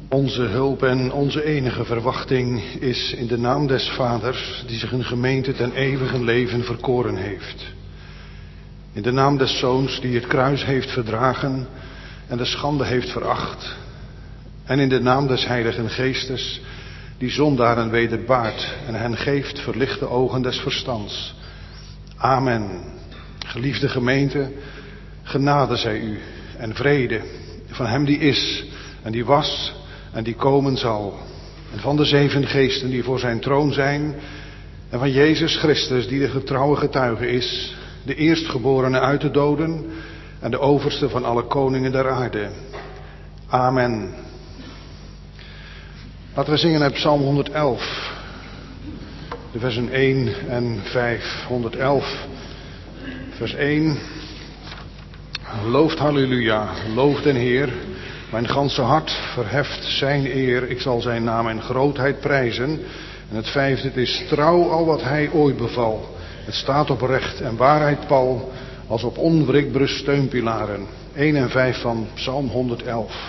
Onze hulp en onze enige verwachting is in de naam des Vaders, die zich een gemeente ten eeuwige leven verkoren heeft. In de naam des Zoons, die het kruis heeft verdragen en de schande heeft veracht. En in de naam des Heiligen Geestes, die zondaren wederbaart en hen geeft verlichte ogen des verstands. Amen. Geliefde gemeente, genade zij u en vrede van hem die is en die was en die komen zal. En van de 7 geesten die voor zijn troon zijn. En van Jezus Christus die de getrouwe getuige is. De eerstgeborene uit de doden en de overste van alle koningen der aarde. Amen. Laten we zingen uit Psalm 111. De versen 1 en 5. 111, vers 1. Looft halleluja, loof den Heer. Mijn ganse hart verheft zijn eer. Ik zal zijn naam en grootheid prijzen. En het 5e, het is trouw al wat hij ooit beval. Het staat op recht en waarheid pal, als op onwrikbare steunpilaren. 1 en 5 van Psalm 111.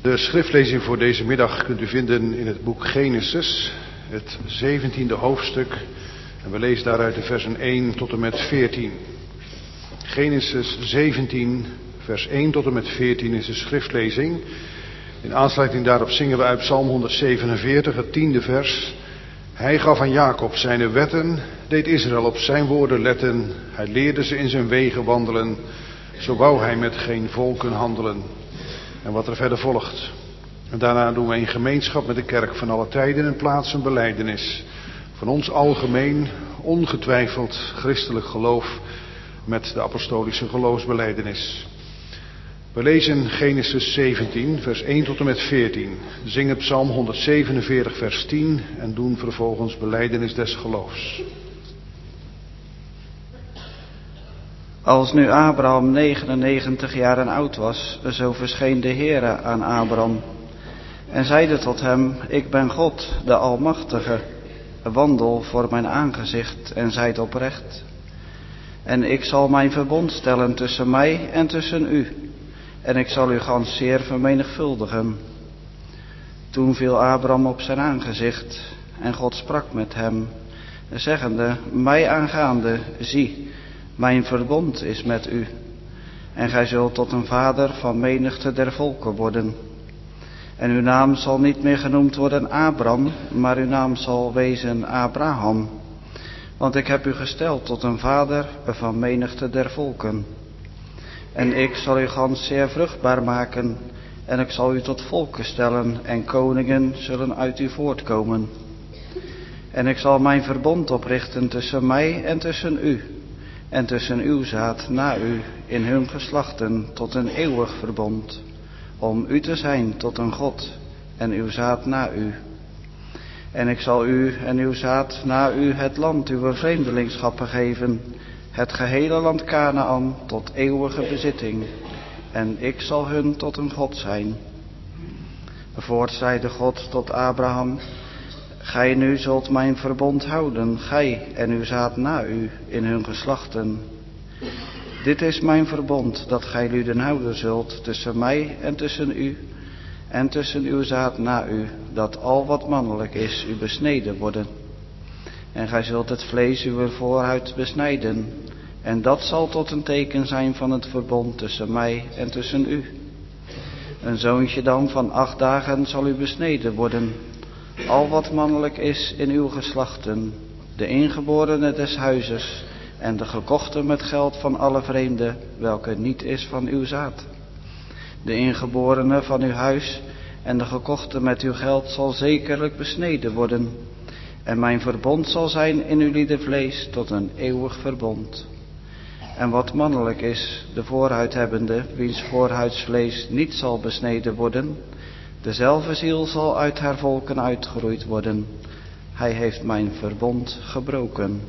De schriftlezing voor deze middag kunt u vinden in het boek Genesis, het 17e hoofdstuk. En we lezen daaruit de versen 1 tot en met 14. Genesis 17, vers 1 tot en met 14 is de schriftlezing. In aansluiting daarop zingen we uit Psalm 147, het 10e vers. Hij gaf aan Jacob zijn wetten, deed Israël op zijn woorden letten. Hij leerde ze in zijn wegen wandelen, zo wou hij met geen volken handelen. En wat er verder volgt. En daarna doen we in gemeenschap met de kerk van alle tijden en plaatsen belijdenis. Van ons algemeen, ongetwijfeld christelijk geloof met de apostolische geloofsbelijdenis. We lezen Genesis 17, vers 1 tot en met 14. Zingen Psalm 147, vers 10 en doen vervolgens belijdenis des geloofs. Als nu Abraham 99 jaren oud was, zo verscheen de Heere aan Abraham en zeide tot hem: Ik ben God, de Almachtige, wandel voor mijn aangezicht en zijt oprecht. En ik zal mijn verbond stellen tussen mij en tussen u, en ik zal u gans zeer vermenigvuldigen. Toen viel Abraham op zijn aangezicht en God sprak met hem, zeggende: Mij aangaande, zie, mijn verbond is met u, en gij zult tot een vader van menigte der volken worden. En uw naam zal niet meer genoemd worden Abram, maar uw naam zal wezen Abraham. Want ik heb u gesteld tot een vader van menigte der volken. En ik zal u gans zeer vruchtbaar maken, en ik zal u tot volken stellen, en koningen zullen uit u voortkomen. En ik zal mijn verbond oprichten tussen mij en tussen u, en tussen uw zaad na u in hun geslachten tot een eeuwig verbond, om u te zijn tot een God, en uw zaad na u. En ik zal u en uw zaad na u het land uw vreemdelingschappen geven, het gehele land Kanaän tot eeuwige bezitting, en ik zal hun tot een God zijn. Voorts zeide God tot Abraham: Gij nu zult mijn verbond houden, gij en uw zaad na u in hun geslachten. Dit is mijn verbond dat gij luden houden zult tussen mij en tussen u, en tussen uw zaad na u, dat al wat mannelijk is u besneden worden. En gij zult het vlees uwer voorhuid besnijden, en dat zal tot een teken zijn van het verbond tussen mij en tussen u. Een zoontje dan van 8 dagen zal u besneden worden, al wat mannelijk is in uw geslachten, de ingeborene des huizes, en de gekochte met geld van alle vreemden, welke niet is van uw zaad. De ingeborene van uw huis en de gekochte met uw geld zal zekerlijk besneden worden. En mijn verbond zal zijn in uw lieden vlees tot een eeuwig verbond. En wat mannelijk is, de voorhuid hebbende, wiens voorhuidsvlees niet zal besneden worden, dezelfde ziel zal uit haar volken uitgeroeid worden. Hij heeft mijn verbond gebroken.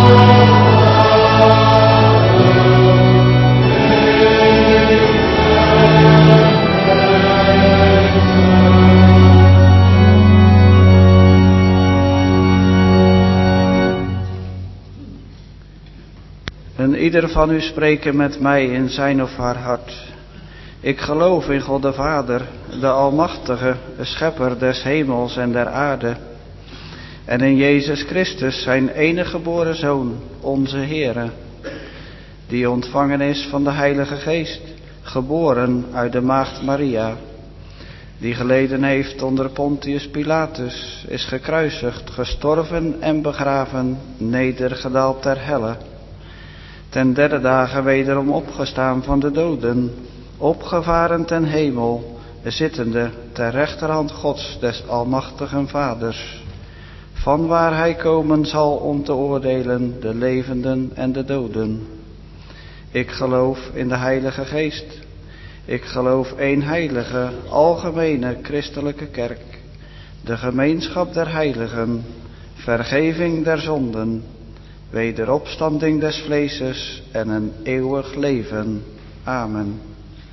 En ieder van u spreken met mij in zijn of haar hart. Ik geloof in God de Vader, de Almachtige, de Schepper des hemels en der aarde. En in Jezus Christus, zijn enige geboren Zoon, onze Heere, die ontvangen is van de Heilige Geest, geboren uit de maagd Maria, die geleden heeft onder Pontius Pilatus, is gekruisigd, gestorven en begraven, nedergedaald ter helle. Ten derde dagen wederom opgestaan van de doden, opgevaren ten hemel, zittende ter rechterhand Gods des almachtigen Vaders, vanwaar hij komen zal om te oordelen de levenden en de doden. Ik geloof in de Heilige Geest. Ik geloof één heilige, algemene christelijke kerk, de gemeenschap der heiligen, vergeving der zonden, wederopstanding des vleeses en een eeuwig leven. Amen.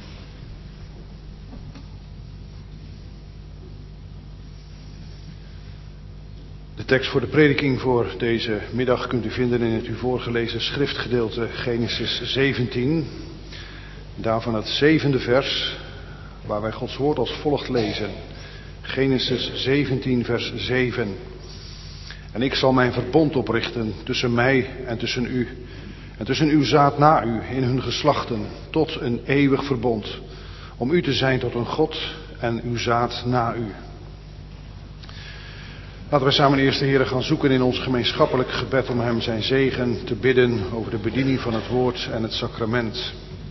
De tekst voor de prediking voor deze middag kunt u vinden in het u voorgelezen schriftgedeelte Genesis 17. Daarvan het 7e vers, waar wij Gods woord als volgt lezen. Genesis 17 vers 7. En ik zal mijn verbond oprichten tussen mij en tussen u, en tussen uw zaad na u in hun geslachten, tot een eeuwig verbond, om u te zijn tot een God en uw zaad na u. Laten we samen eerst de Heere gaan zoeken in ons gemeenschappelijk gebed om hem zijn zegen te bidden over de bediening van het woord en het sacrament.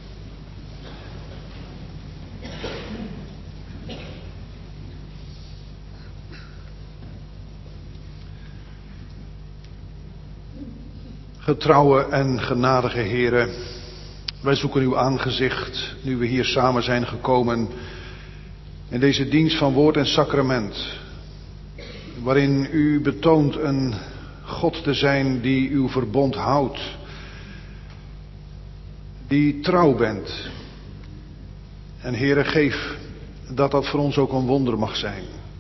Getrouwe en genadige Heere, wij zoeken uw aangezicht nu we hier samen zijn gekomen in deze dienst van woord en sacrament, waarin u betoont een God te zijn die uw verbond houdt, die trouw bent. En Heere, geef dat dat voor ons ook een wonder mag zijn.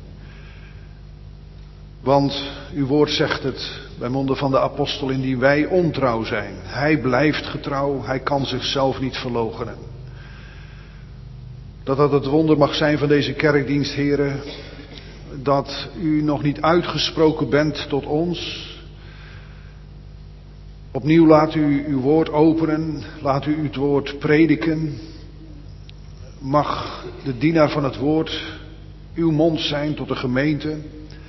Want uw woord zegt het bij monden van de apostel, indien wij ontrouw zijn. Hij blijft getrouw, hij kan zichzelf niet verloochenen. Dat dat het wonder mag zijn van deze kerkdienst, Heere, dat u nog niet uitgesproken bent tot ons. Opnieuw laat u uw woord openen, laat u het woord prediken. Mag de dienaar van het woord uw mond zijn tot de gemeente.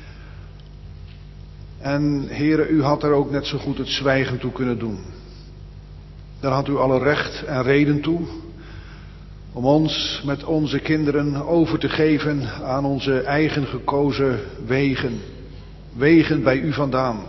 En Heere, u had er ook net zo goed het zwijgen toe kunnen doen. Daar had u alle recht en reden toe om ons met onze kinderen over te geven aan onze eigen gekozen wegen. Wegen bij u vandaan.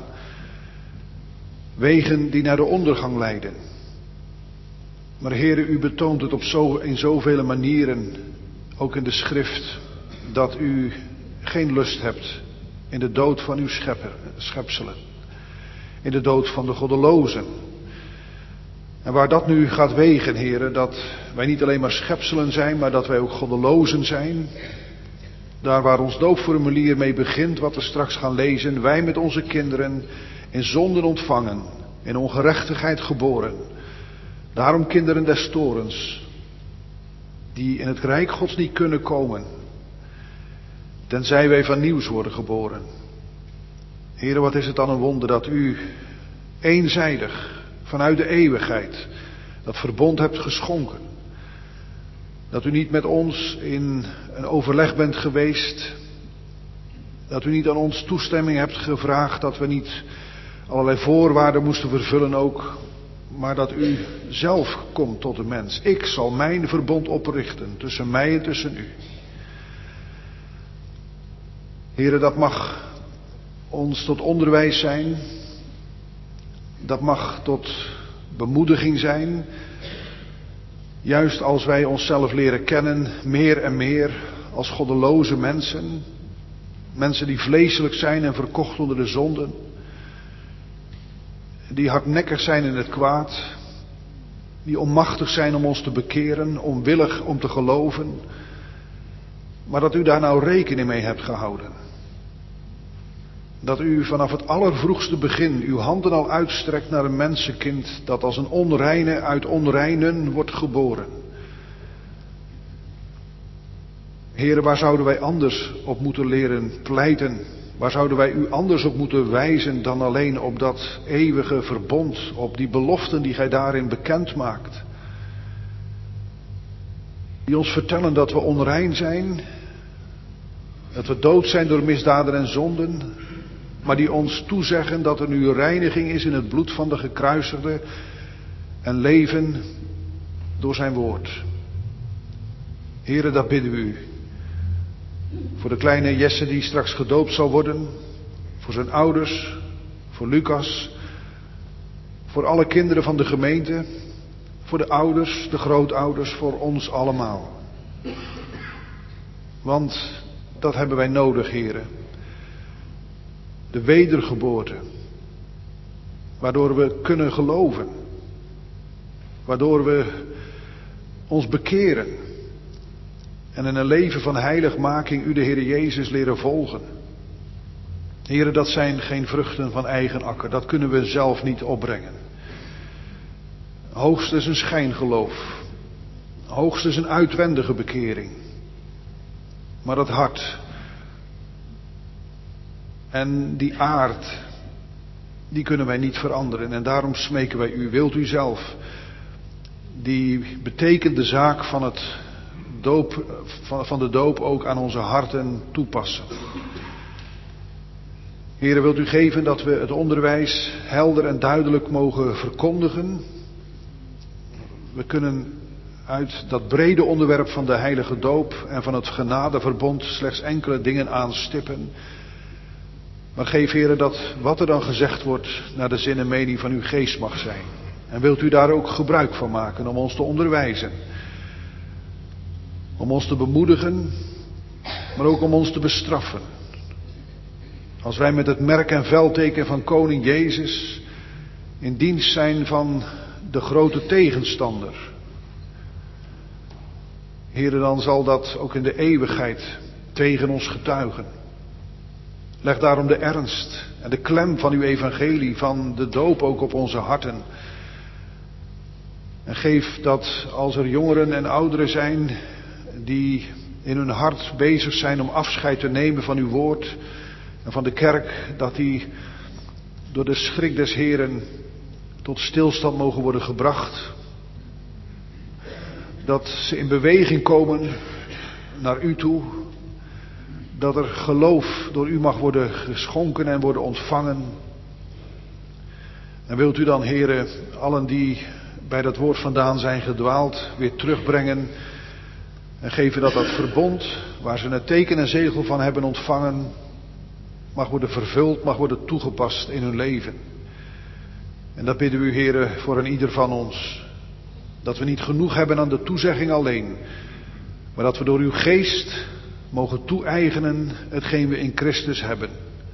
Wegen die naar de ondergang leiden. Maar Heere, u betoont het in zoveel manieren, ook in de schrift, dat u geen lust hebt in de dood van uw schepselen. In de dood van de goddelozen. En waar dat nu gaat wegen, Heere, dat wij niet alleen maar schepselen zijn, maar dat wij ook goddelozen zijn. Daar waar ons doopformulier mee begint, wat we straks gaan lezen. Wij met onze kinderen in zonden ontvangen, in ongerechtigheid geboren. Daarom kinderen des torens, die in het rijk Gods niet kunnen komen, tenzij wij van nieuws worden geboren. Heere, wat is het dan een wonder dat u eenzijdig vanuit de eeuwigheid dat verbond hebt geschonken. Dat u niet met ons in een overleg bent geweest. Dat u niet aan ons toestemming hebt gevraagd, dat we niet allerlei voorwaarden moesten vervullen ook. Maar dat u zelf komt tot de mens. Ik zal mijn verbond oprichten tussen mij en tussen u. Heere, dat mag ons tot onderwijs zijn. Dat mag tot bemoediging zijn. Juist als wij onszelf leren kennen, meer en meer als goddeloze mensen. Mensen die vleeselijk zijn en verkocht onder de zonden. die hardnekkig zijn in het kwaad, die onmachtig zijn om ons te bekeren, onwillig om te geloven, maar dat u daar nou rekening mee hebt gehouden. Dat u vanaf het allervroegste begin uw handen al uitstrekt naar een mensenkind dat als een onreine uit onreinen wordt geboren. Heren, waar zouden wij anders op moeten leren pleiten? Waar zouden wij u anders op moeten wijzen dan alleen op dat eeuwige verbond, op die beloften die gij daarin bekend maakt? Die ons vertellen dat we onrein zijn, dat we dood zijn door misdaden en zonden, maar die ons toezeggen dat er nu reiniging is in het bloed van de gekruisigde en leven door zijn woord. Heren, dat bidden we u. Voor de kleine Jesse die straks gedoopt zal worden, voor zijn ouders, voor Lucas, voor alle kinderen van de gemeente, voor de ouders, de grootouders, voor ons allemaal. Want dat hebben wij nodig, heren. De wedergeboorte, waardoor we kunnen geloven, waardoor we ons bekeren en in een leven van heiligmaking u de Heer Jezus leren volgen. Heren, dat zijn geen vruchten van eigen akker, dat kunnen we zelf niet opbrengen. Hoogstens een schijngeloof, hoogstens een uitwendige bekering. Maar dat hart en die aard, die kunnen wij niet veranderen. En daarom smeken wij u, wilt u zelf die betekende zaak van de doop ook aan onze harten toepassen. Heren, wilt u geven dat we het onderwijs helder en duidelijk mogen verkondigen. We kunnen uit dat brede onderwerp van de heilige doop en van het genadeverbond slechts enkele dingen aanstippen. Maar geef, heren, dat wat er dan gezegd wordt naar de zin en mening van uw geest mag zijn. En wilt u daar ook gebruik van maken om ons te onderwijzen. Om ons te bemoedigen, maar ook om ons te bestraffen. Als wij met het merk en veldteken van koning Jezus in dienst zijn van de grote tegenstander. Heren, dan zal dat ook in de eeuwigheid tegen ons getuigen. Leg daarom de ernst en de klem van uw evangelie, van de doop ook op onze harten. En geef dat als er jongeren en ouderen zijn die in hun hart bezig zijn om afscheid te nemen van uw woord en van de kerk, dat die door de schrik des Heren tot stilstand mogen worden gebracht. Dat ze in beweging komen naar u toe. Dat er geloof door u mag worden geschonken en worden ontvangen. En wilt u dan, heren, allen die bij dat woord vandaan zijn gedwaald, weer terugbrengen. En geven dat verbond, waar ze het teken en zegel van hebben ontvangen, mag worden vervuld, mag worden toegepast in hun leven. En dat bidden we u, heren, voor een ieder van ons. Dat we niet genoeg hebben aan de toezegging alleen, maar dat we door uw geest mogen toe-eigenen hetgeen we in Christus hebben.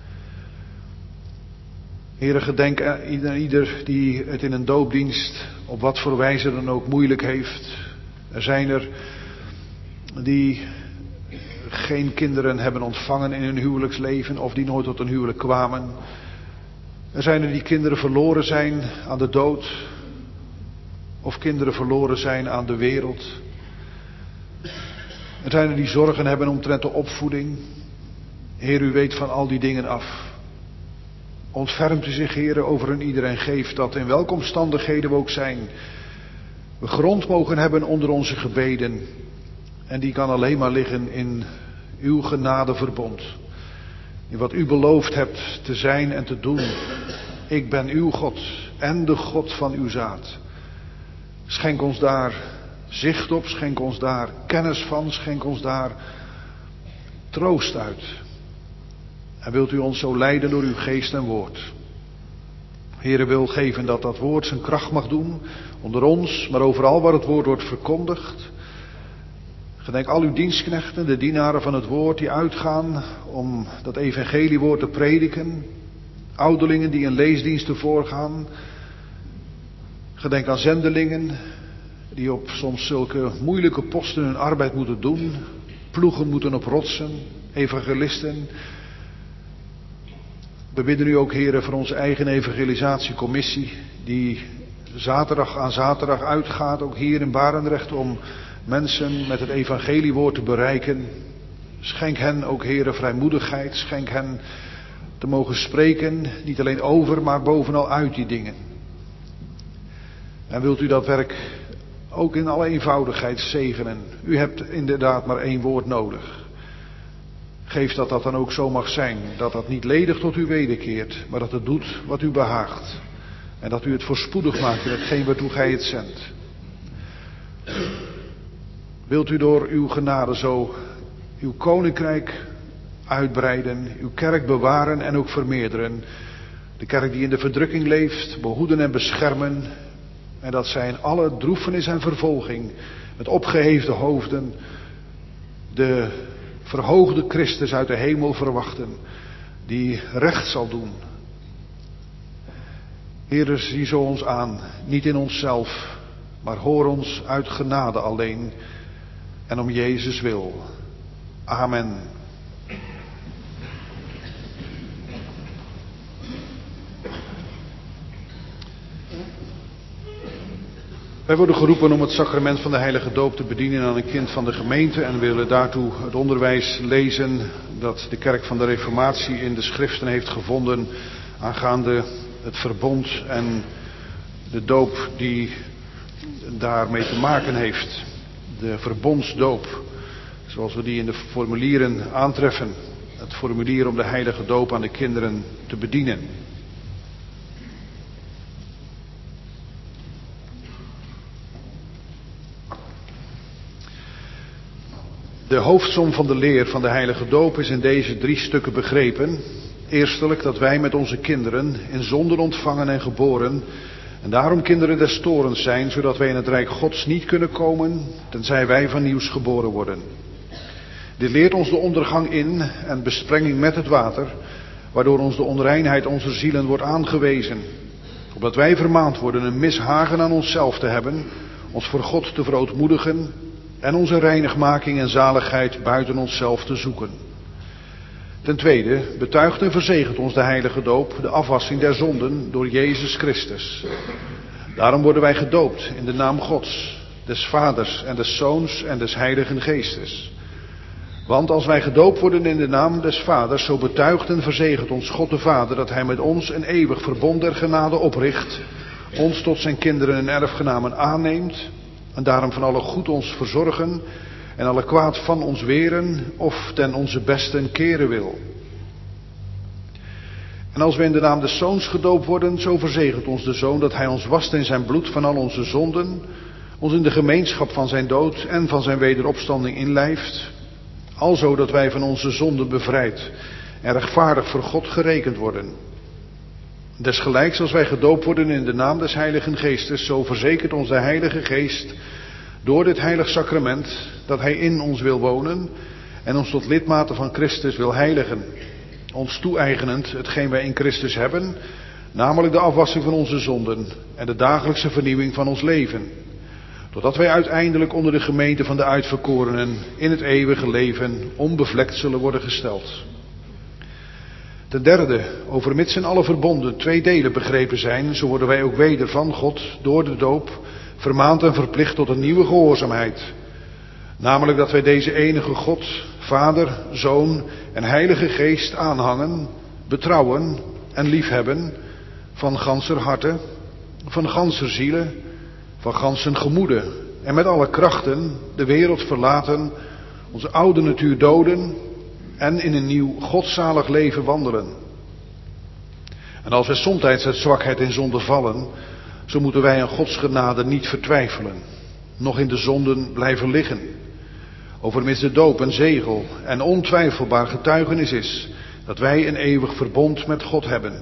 Heren, gedenk aan ieder die het in een doopdienst op wat voor wijze dan ook moeilijk heeft. Er zijn er die geen kinderen hebben ontvangen in hun huwelijksleven of die nooit tot een huwelijk kwamen. Er zijn er die kinderen verloren zijn aan de dood of kinderen verloren zijn aan de wereld. Er zijn er die zorgen hebben omtrent de opvoeding. Heer, u weet van al die dingen af. Ontfermt u zich, Heer, over een ieder en geeft dat in welke omstandigheden we ook zijn, we grond mogen hebben onder onze gebeden. En die kan alleen maar liggen in uw genadeverbond. In wat u beloofd hebt te zijn en te doen. Ik ben uw God en de God van uw zaad. Schenk ons daar zicht op, schenk ons daar kennis van, schenk ons daar troost uit. En wilt u ons zo leiden door uw geest en woord. Heere, wil geven dat dat woord zijn kracht mag doen onder ons, maar overal waar het woord wordt verkondigd. Gedenk al uw dienstknechten, de dienaren van het woord die uitgaan om dat evangeliewoord te prediken. Ouderlingen die in leesdiensten voorgaan. Gedenk aan zendelingen die op soms zulke moeilijke posten hun arbeid moeten doen. Ploegen moeten op rotsen. Evangelisten. We bidden u ook, Heere, voor onze eigen evangelisatiecommissie, die zaterdag aan zaterdag uitgaat, ook hier in Barendrecht, om mensen met het evangeliewoord te bereiken. Schenk hen ook, Heere, vrijmoedigheid. Schenk hen te mogen spreken, niet alleen over, maar bovenal uit die dingen. En wilt u dat werk ook in alle eenvoudigheid zegenen. U hebt inderdaad maar 1 woord nodig. Geef dat dan ook zo mag zijn. Dat dat niet ledig tot u wederkeert, maar dat het doet wat u behaagt. En dat u het voorspoedig maakt in hetgeen waartoe gij het zendt. Wilt u door uw genade zo uw koninkrijk uitbreiden, uw kerk bewaren en ook vermeerderen. De kerk die in de verdrukking leeft, behoeden en beschermen. En dat zij in alle droefenis en vervolging, met opgeheefde hoofden, de verhoogde Christus uit de hemel verwachten, die recht zal doen. Heere, zie zo ons aan, niet in onszelf, maar hoor ons uit genade alleen en om Jezus wil. Amen. Wij worden geroepen om het sacrament van de heilige doop te bedienen aan een kind van de gemeente en willen daartoe het onderwijs lezen dat de kerk van de Reformatie in de schriften heeft gevonden aangaande het verbond en de doop die daarmee te maken heeft. De verbondsdoop, zoals we die in de formulieren aantreffen. Het formulier om de heilige doop aan de kinderen te bedienen. De hoofdsom van de leer van de heilige doop is in deze 3 stukken begrepen. Eerstelijk dat wij met onze kinderen in zonden ontvangen en geboren en daarom kinderen des torens zijn, zodat wij in het rijk Gods niet kunnen komen, tenzij wij van nieuws geboren worden. Dit leert ons de ondergang in en besprenging met het water, waardoor ons de onreinheid onze zielen wordt aangewezen. Opdat wij vermaand worden een mishagen aan onszelf te hebben, ons voor God te verootmoedigen en onze reinigmaking en zaligheid buiten onszelf te zoeken. Ten tweede betuigt en verzegelt ons de heilige doop de afwassing der zonden door Jezus Christus. Daarom worden wij gedoopt in de naam Gods, des Vaders en des Zoons en des Heiligen Geestes. Want als wij gedoopt worden in de naam des Vaders, zo betuigt en verzegelt ons God de Vader dat Hij met ons een eeuwig verbond der genade opricht, ons tot zijn kinderen en erfgenamen aanneemt en daarom van alle goed ons verzorgen en alle kwaad van ons weren of ten onze besten keren wil. En als we in de naam des Zoons gedoopt worden, zo verzegelt ons de Zoon dat Hij ons wast in zijn bloed van al onze zonden, ons in de gemeenschap van zijn dood en van zijn wederopstanding inlijft, alzo dat wij van onze zonden bevrijd en rechtvaardig voor God gerekend worden. Desgelijks als wij gedoopt worden in de naam des Heiligen Geestes, zo verzekert ons de Heilige Geest door dit heilig sacrament dat Hij in ons wil wonen en ons tot lidmaten van Christus wil heiligen, ons toe-eigenend hetgeen wij in Christus hebben, namelijk de afwassing van onze zonden en de dagelijkse vernieuwing van ons leven, totdat wij uiteindelijk onder de gemeente van de uitverkorenen in het eeuwige leven onbevlekt zullen worden gesteld. Ten derde, overmits in alle verbonden 2 delen begrepen zijn, zo worden wij ook weder van God door de doop vermaand en verplicht tot een nieuwe gehoorzaamheid. Namelijk dat wij deze enige God, Vader, Zoon en Heilige Geest aanhangen, betrouwen en liefhebben van ganser harte, van ganser ziele, van gansen gemoede en met alle krachten de wereld verlaten, onze oude natuur doden en in een nieuw godzalig leven wandelen. En als wij somtijds uit zwakheid in zonde vallen, zo moeten wij aan Gods genade niet vertwijfelen, noch in de zonden blijven liggen. Overmits de doop een zegel en ontwijfelbaar getuigenis is dat wij een eeuwig verbond met God hebben.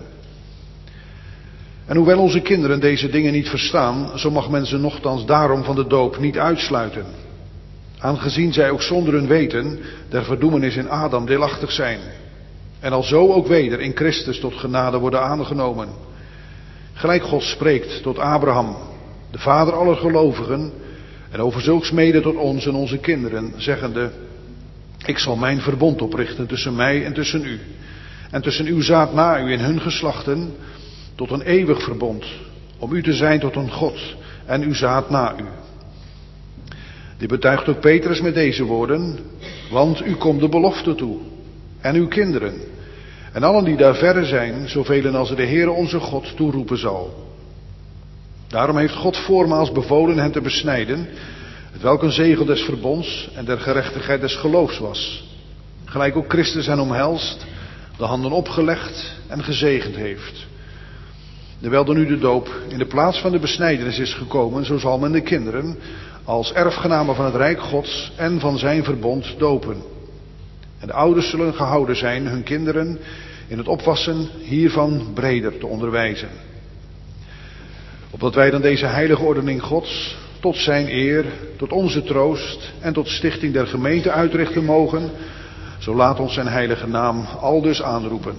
En hoewel onze kinderen deze dingen niet verstaan, zo mag men ze nochtans daarom van de doop niet uitsluiten. Aangezien zij ook zonder hun weten der verdoemenis in Adam deelachtig zijn. En alzo ook weder in Christus tot genade worden aangenomen. Gelijk God spreekt tot Abraham, de vader aller gelovigen, en over zulks mede tot ons en onze kinderen, zeggende: ik zal mijn verbond oprichten tussen mij en tussen u, en tussen uw zaad na u in hun geslachten, tot een eeuwig verbond, om u te zijn tot een God en uw zaad na u. Dit betuigt ook Petrus met deze woorden: want u komt de belofte toe, en uw kinderen, en allen die daar verre zijn, zoveel als de Heere onze God toeroepen zal. Daarom heeft God voormaals bevolen hen te besnijden, hetwelk een zegel des verbonds en der gerechtigheid des geloofs was. Gelijk ook Christus hen omhelst, de handen opgelegd en gezegend heeft. Terwijl er nu de doop in de plaats van de besnijdenis is gekomen, zo zal men de kinderen als erfgenamen van het Rijk Gods en van zijn verbond dopen. En de ouders zullen gehouden zijn hun kinderen in het opwassen hiervan breder te onderwijzen. Opdat wij dan deze heilige ordening Gods tot zijn eer, tot onze troost en tot stichting der gemeente uitrichten mogen, zo laat ons zijn heilige naam aldus aanroepen.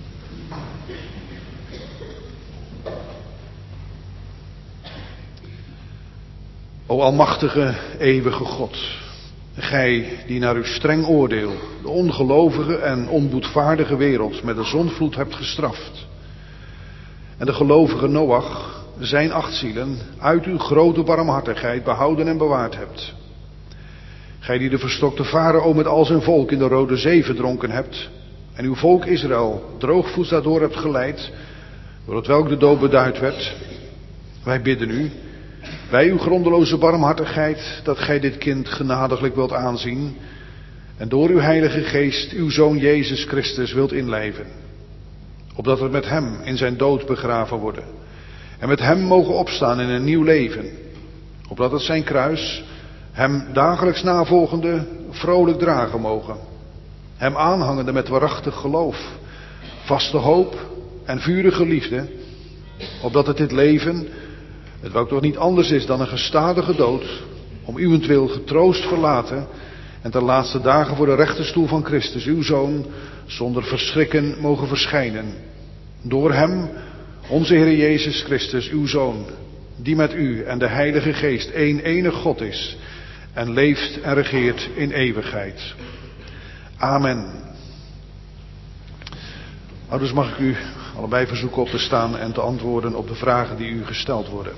O almachtige, eeuwige God, gij die naar uw streng oordeel de ongelovige en onboedvaardige wereld met de zondvloed hebt gestraft, en de gelovige Noach, zijn 8 zielen, uit uw grote barmhartigheid behouden en bewaard hebt. Gij die de verstokte Farao met al zijn volk in de Rode Zee verdronken hebt, en uw volk Israël droogvoets daardoor hebt geleid, door hetwelk de dood beduid werd. Wij bidden u, bij uw grondeloze barmhartigheid, dat gij dit kind genadiglijk wilt aanzien, en door uw heilige geest uw Zoon Jezus Christus wilt inlijven, opdat het met hem in zijn dood begraven worden, en met hem mogen opstaan in een nieuw leven, opdat het zijn kruis, hem dagelijks navolgende, vrolijk dragen mogen, hem aanhangende met waarachtig geloof, vaste hoop en vurige liefde, opdat het dit leven, hetwelk toch niet anders is dan een gestadige dood, om uwentwil getroost verlaten en ten laatste dagen voor de rechterstoel van Christus, uw Zoon, zonder verschrikken mogen verschijnen. Door hem, onze Heer Jezus Christus, uw Zoon, die met u en de Heilige Geest één enig God is en leeft en regeert in eeuwigheid. Amen. Ouders, mag ik u allebei verzoeken op te staan en te antwoorden op de vragen die u gesteld worden.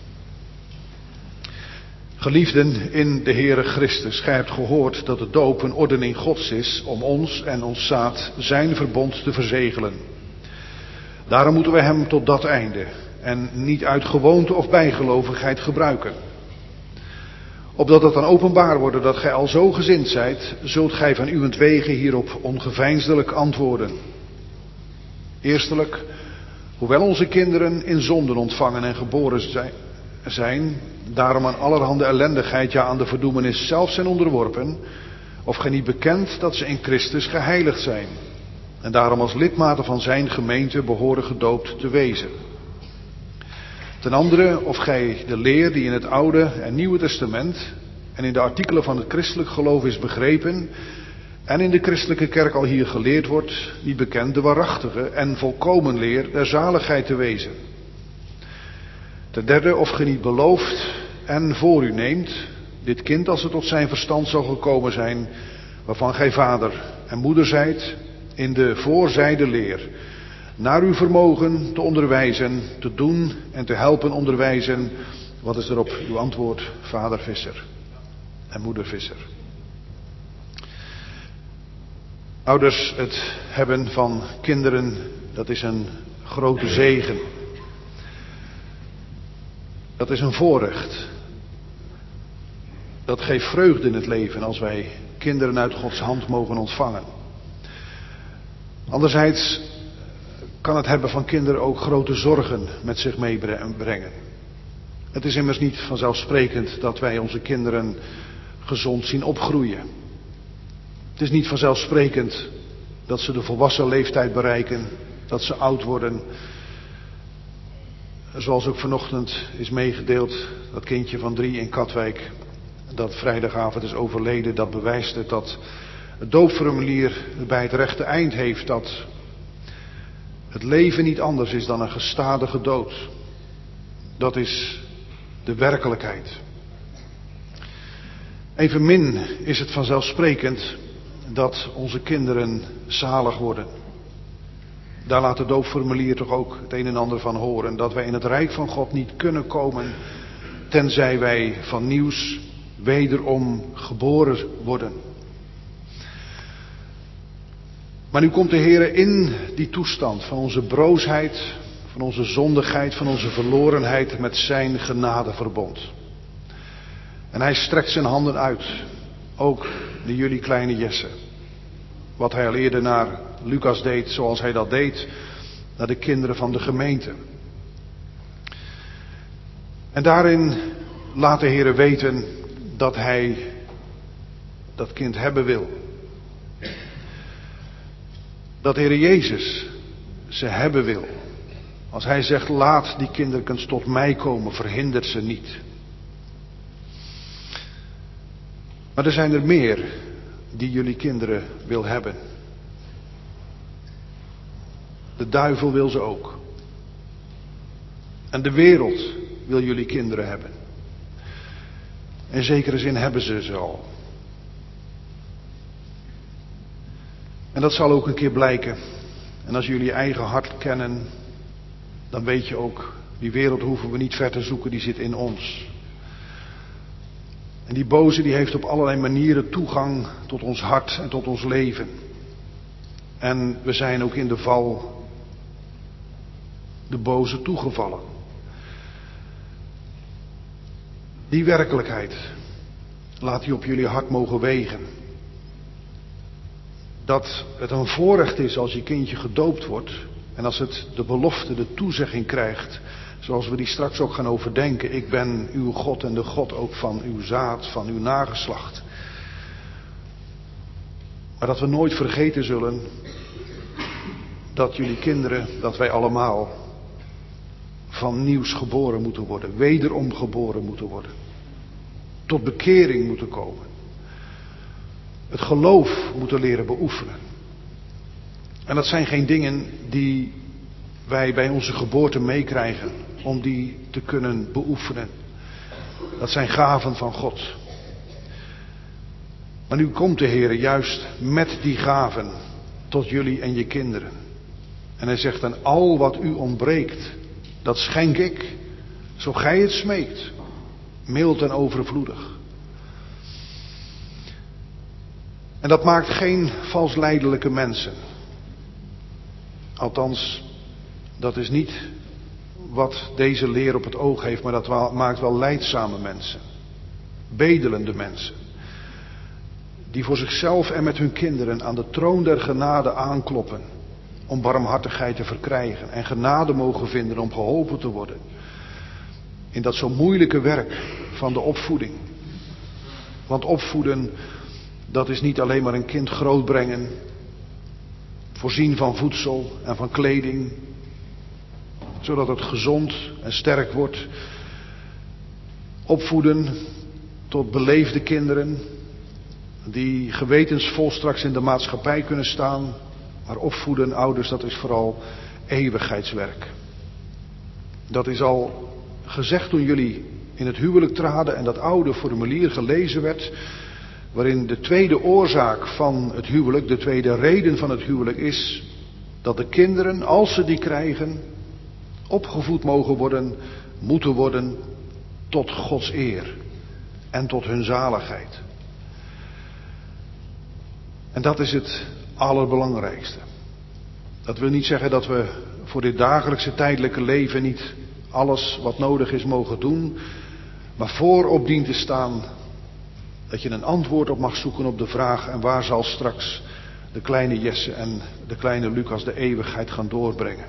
Geliefden in de Heere Christus, gij hebt gehoord dat de doop een ordening Gods is om ons en ons zaad zijn verbond te verzegelen. Daarom moeten wij hem tot dat einde en niet uit gewoonte of bijgelovigheid gebruiken. Opdat het dan openbaar wordt dat gij al zo gezind zijt, zult gij van uwentwege hierop ongeveinsdelijk antwoorden. Eerstelijk, hoewel onze kinderen in zonden ontvangen en geboren zijn, daarom aan allerhande ellendigheid, ja aan de verdoemenis zelf zijn onderworpen, of gij niet bekent dat ze in Christus geheiligd zijn, en daarom als lidmaten van zijn gemeente behoren gedoopt te wezen. Ten andere, of gij de leer die in het Oude en Nieuwe Testament en in de artikelen van het christelijk geloof is begrepen en in de christelijke kerk al hier geleerd wordt, niet bekend de waarachtige en volkomen leer der zaligheid te wezen. Ten derde, of ge niet belooft en voor u neemt dit kind als het tot zijn verstand zal gekomen zijn, waarvan gij vader en moeder zijt, in de voorzijde leer, naar uw vermogen te onderwijzen, te doen en te helpen onderwijzen. Wat is erop uw antwoord, vader Visser en moeder Visser? Ouders, het hebben van kinderen, dat is een grote zegen. Dat is een voorrecht. Dat geeft vreugde in het leven als wij kinderen uit Gods hand mogen ontvangen. Anderzijds kan het hebben van kinderen ook grote zorgen met zich meebrengen. Het is immers niet vanzelfsprekend dat wij onze kinderen gezond zien opgroeien. Het is niet vanzelfsprekend dat ze de volwassen leeftijd bereiken, dat ze oud worden. Zoals ook vanochtend is meegedeeld, dat kindje van 3 in Katwijk, dat vrijdagavond is overleden, dat bewijst het dat het doopformulier bij het rechte eind heeft, dat het leven niet anders is dan een gestadige dood. Dat is de werkelijkheid. Evenmin is het vanzelfsprekend dat onze kinderen zalig worden. Daar laat het doopformulier toch ook het een en ander van horen. Dat wij in het rijk van God niet kunnen komen tenzij wij van nieuws wederom geboren worden. Maar nu komt de Heer in die toestand van onze broosheid, van onze zondigheid, van onze verlorenheid met zijn genadeverbond. En hij strekt zijn handen uit, ook naar jullie kleine Jesse. Wat hij al eerder naar Lucas deed, zoals hij dat deed naar de kinderen van de gemeente. En daarin laat de Heer weten dat hij dat kind hebben wil. Dat de Heer Jezus ze hebben wil. Als hij zegt, laat die kinderkens tot mij komen, verhindert ze niet. Maar er zijn er meer die jullie kinderen wil hebben. De duivel wil ze ook. En de wereld wil jullie kinderen hebben. In zekere zin hebben ze al. En dat zal ook een keer blijken. En als jullie je eigen hart kennen, dan weet je ook, die wereld hoeven we niet ver te zoeken, die zit in ons. En die boze die heeft op allerlei manieren toegang tot ons hart en tot ons leven. En we zijn ook in de val de boze toegevallen. Die werkelijkheid laat die op jullie hart mogen wegen. Dat het een voorrecht is als je kindje gedoopt wordt. En als het de belofte, de toezegging krijgt. Zoals we die straks ook gaan overdenken. Ik ben uw God en de God ook van uw zaad, van uw nageslacht. Maar dat we nooit vergeten zullen dat jullie kinderen, dat wij allemaal van nieuws geboren moeten worden. Wederom geboren moeten worden. Tot bekering moeten komen. Het geloof moeten leren beoefenen. En dat zijn geen dingen die wij bij onze geboorte meekrijgen om die te kunnen beoefenen. Dat zijn gaven van God. Maar nu komt de Heer juist met die gaven tot jullie en je kinderen. En hij zegt, en al wat u ontbreekt, dat schenk ik, zo gij het smeekt, mild en overvloedig. En dat maakt geen valslijdelijke mensen. Althans, dat is niet wat deze leer op het oog heeft, maar dat maakt wel lijdzame mensen. Bedelende mensen. Die voor zichzelf en met hun kinderen aan de troon der genade aankloppen. Om barmhartigheid te verkrijgen en genade mogen vinden om geholpen te worden. In dat zo moeilijke werk van de opvoeding. Want opvoeden, dat is niet alleen maar een kind grootbrengen. Voorzien van voedsel en van kleding. Zodat het gezond en sterk wordt. Opvoeden tot beleefde kinderen. Die gewetensvol straks in de maatschappij kunnen staan. Maar opvoeden, ouders, dat is vooral eeuwigheidswerk. Dat is al gezegd toen jullie in het huwelijk traden en dat oude formulier gelezen werd. Waarin de tweede oorzaak van het huwelijk, de tweede reden van het huwelijk is dat de kinderen, als ze die krijgen, opgevoed mogen worden, moeten worden tot Gods eer en tot hun zaligheid. En dat is het allerbelangrijkste. Dat wil niet zeggen dat we voor dit dagelijkse tijdelijke leven niet alles wat nodig is mogen doen, maar voorop dient te staan dat je een antwoord op mag zoeken op de vraag: en waar zal straks de kleine Jesse en de kleine Lucas de eeuwigheid gaan doorbrengen?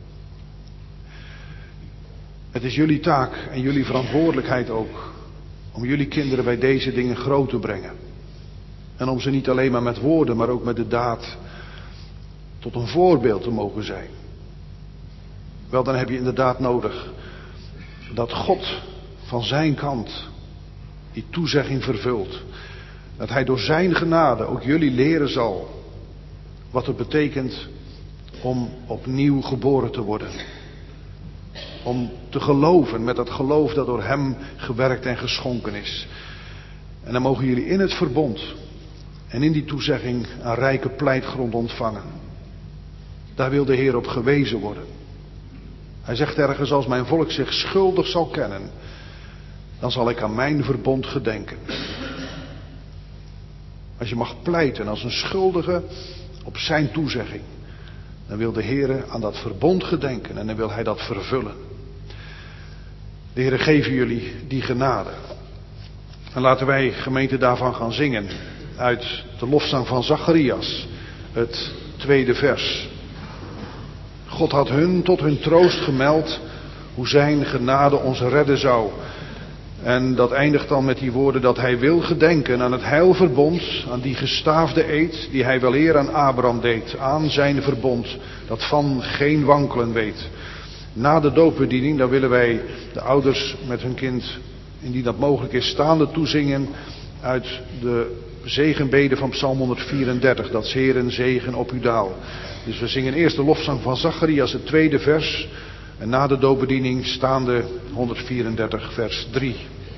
Het is jullie taak en jullie verantwoordelijkheid ook om jullie kinderen bij deze dingen groot te brengen. En om ze niet alleen maar met woorden, maar ook met de daad tot een voorbeeld te mogen zijn. Wel, dan heb je inderdaad nodig dat God van zijn kant die toezegging vervult. Dat hij door zijn genade ook jullie leren zal wat het betekent om opnieuw geboren te worden. Om te geloven met dat geloof dat door hem gewerkt en geschonken is. En dan mogen jullie in het verbond en in die toezegging een rijke pleitgrond ontvangen. Daar wil de Heer op gewezen worden. Hij zegt ergens, als mijn volk zich schuldig zal kennen, dan zal ik aan mijn verbond gedenken. Als je mag pleiten als een schuldige op zijn toezegging, dan wil de Heer aan dat verbond gedenken en dan wil hij dat vervullen. De Heer geven jullie die genade. En laten wij, gemeente, daarvan gaan zingen uit de lofzang van Zacharias, het 2e vers. God had hun tot hun troost gemeld hoe zijn genade ons redden zou. En dat eindigt dan met die woorden dat hij wil gedenken aan het heilverbond, aan die gestaafde eed die hij weleer aan Abraham deed, aan zijn verbond dat van geen wankelen weet. Na de doopbediening, dan willen wij de ouders met hun kind, indien dat mogelijk is, staande toezingen uit de zegenbede van Psalm 134, dat 's Heeren zegen op u daal. Dus we zingen eerst de lofzang van Zacharias, het 2e vers, en na de doopbediening staande 134 vers 3.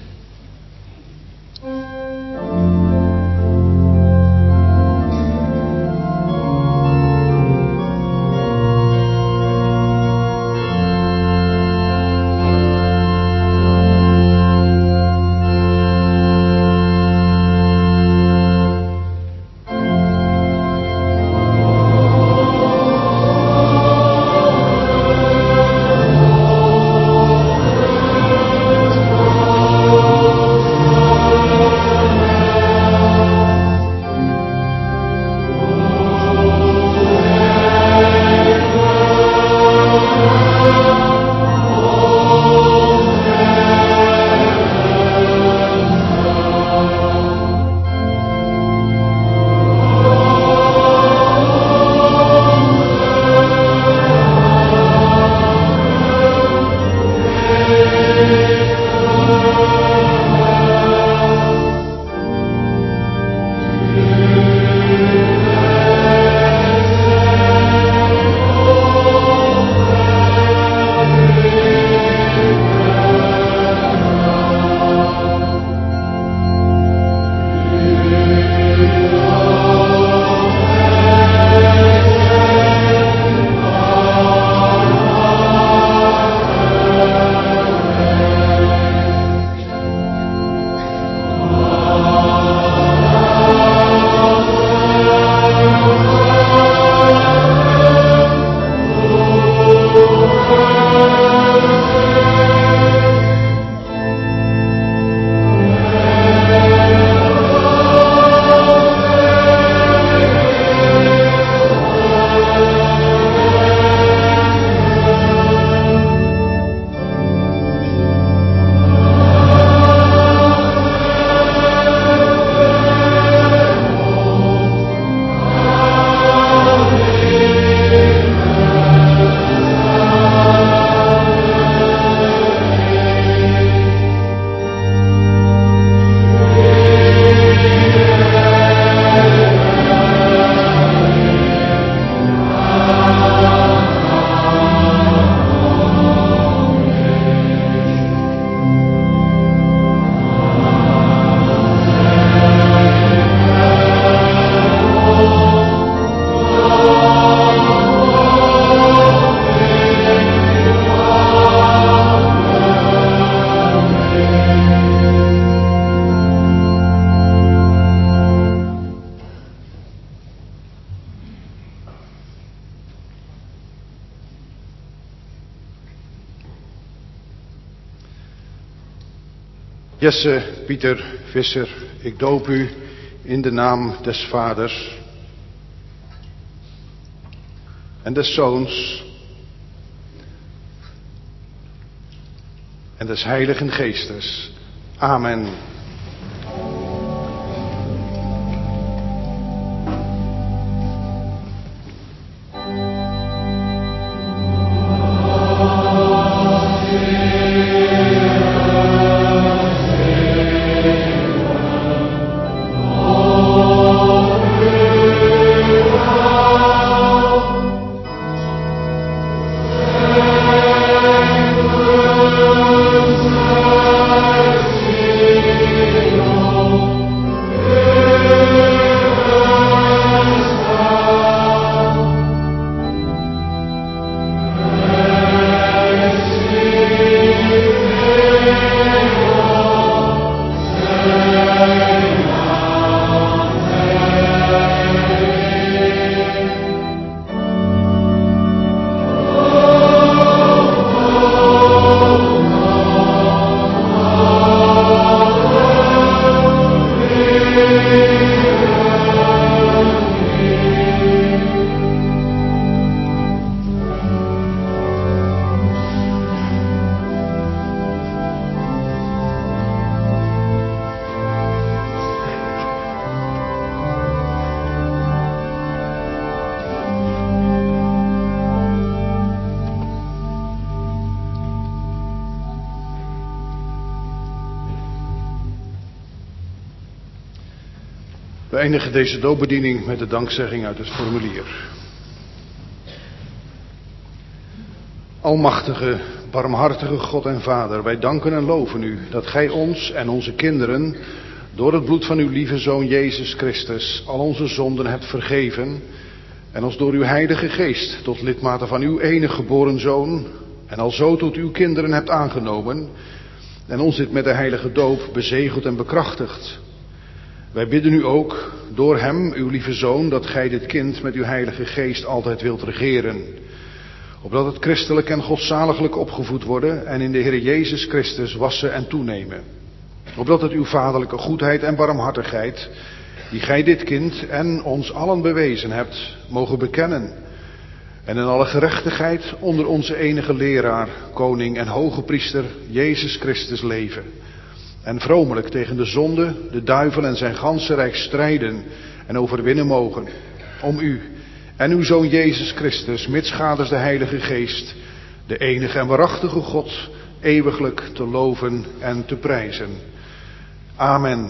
Jesse Pieter Visser, ik doop u in de naam des Vaders en des Zoons en des Heiligen Geestes. Amen. We eindigen deze doopbediening met de dankzegging uit het formulier. Almachtige, barmhartige God en Vader, wij danken en loven u dat gij ons en onze kinderen door het bloed van uw lieve Zoon Jezus Christus al onze zonden hebt vergeven en ons door uw Heilige Geest tot lidmaten van uw enige geboren Zoon en alzo tot uw kinderen hebt aangenomen en ons dit met de heilige doop bezegeld en bekrachtigd. Wij bidden u ook door hem, uw lieve Zoon, dat gij dit kind met uw Heilige Geest altijd wilt regeren, opdat het christelijk en godzaliglijk opgevoed worden en in de Heer Jezus Christus wassen en toenemen. Opdat het uw vaderlijke goedheid en barmhartigheid, die gij dit kind en ons allen bewezen hebt, mogen bekennen. En in alle gerechtigheid onder onze enige leraar, koning en hoge priester, Jezus Christus leven. En vromelijk tegen de zonde, de duivel en zijn ganse rijk strijden en overwinnen mogen. Om u en uw Zoon Jezus Christus, mitsgaders de Heilige Geest, de enige en waarachtige God, eeuwiglijk te loven en te prijzen. Amen.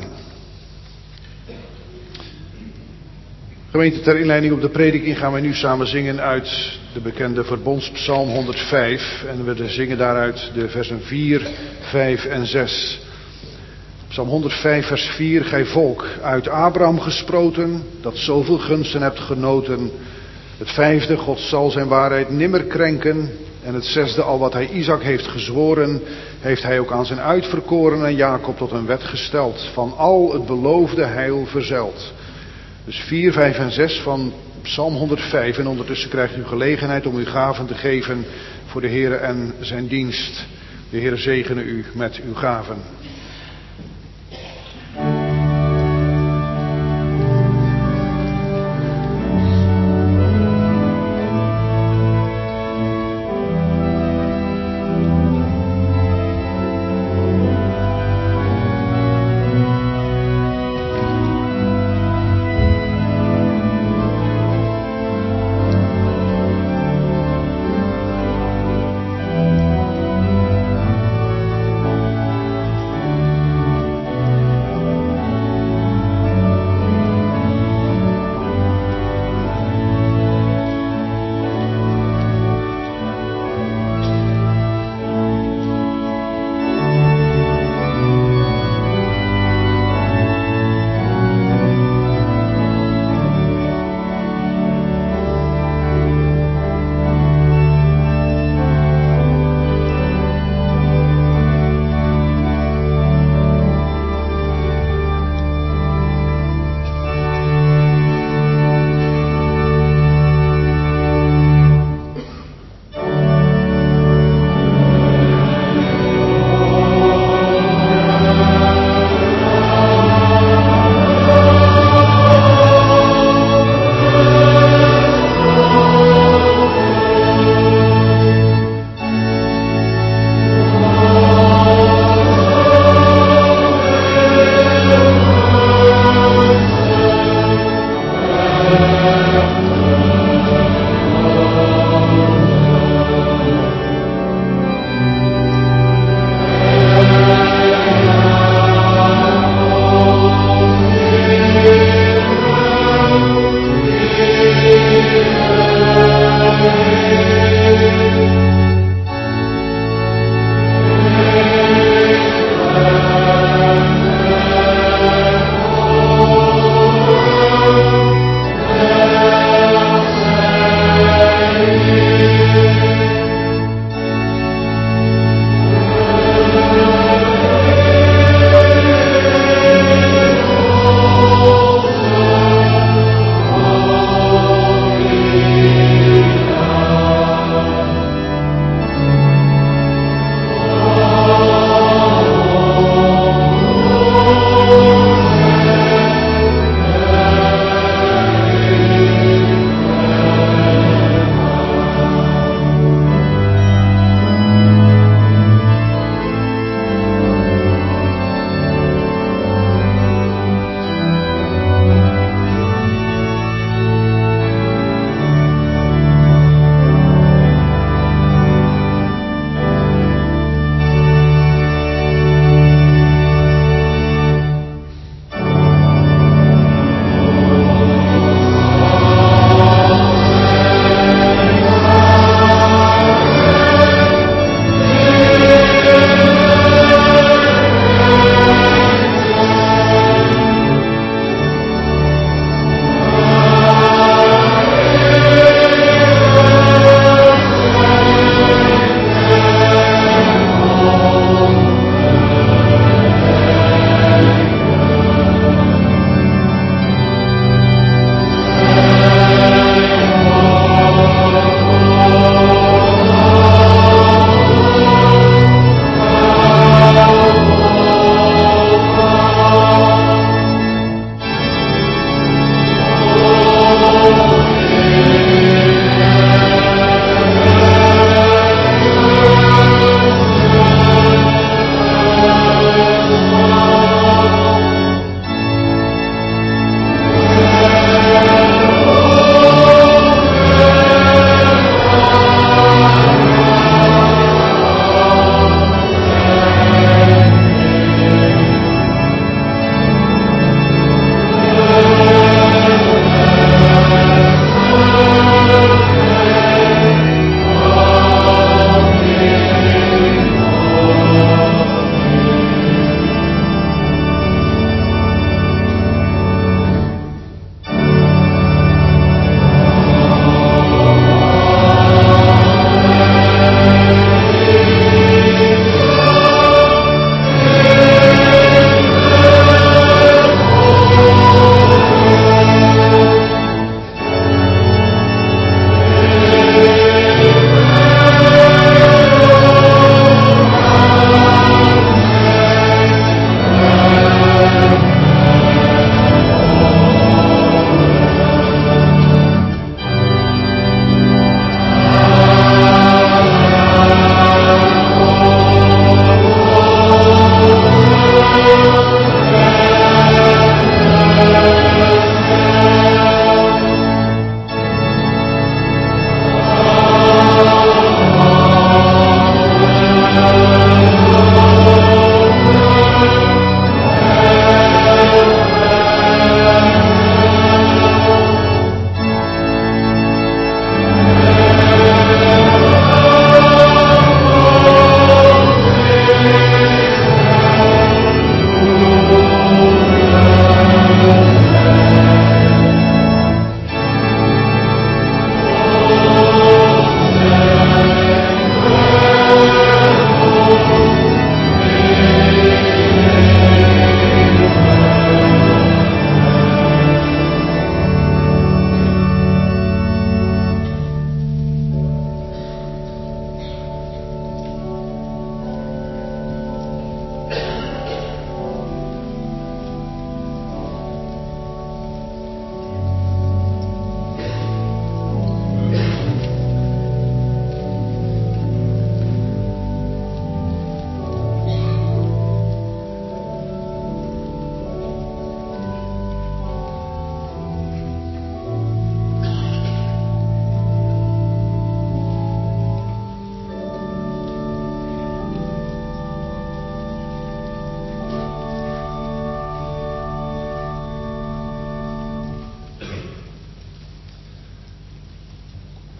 Gemeente, ter inleiding op de prediking gaan wij nu samen zingen uit de bekende verbondspsalm 105. En we zingen daaruit de versen 4, 5 en 6. Psalm 105 vers 4. Gij volk uit Abraham gesproten, dat zoveel gunsten hebt genoten. Het 5e, God zal zijn waarheid nimmer krenken. En het 6e, al wat hij Isaac heeft gezworen, heeft hij ook aan zijn uitverkoren en Jacob tot een wet gesteld. Van al het beloofde heil verzeld. Dus 4, 5 en 6 van Psalm 105. En ondertussen krijgt u gelegenheid om uw gaven te geven voor de Heere en zijn dienst. De Heere zegene u met uw gaven.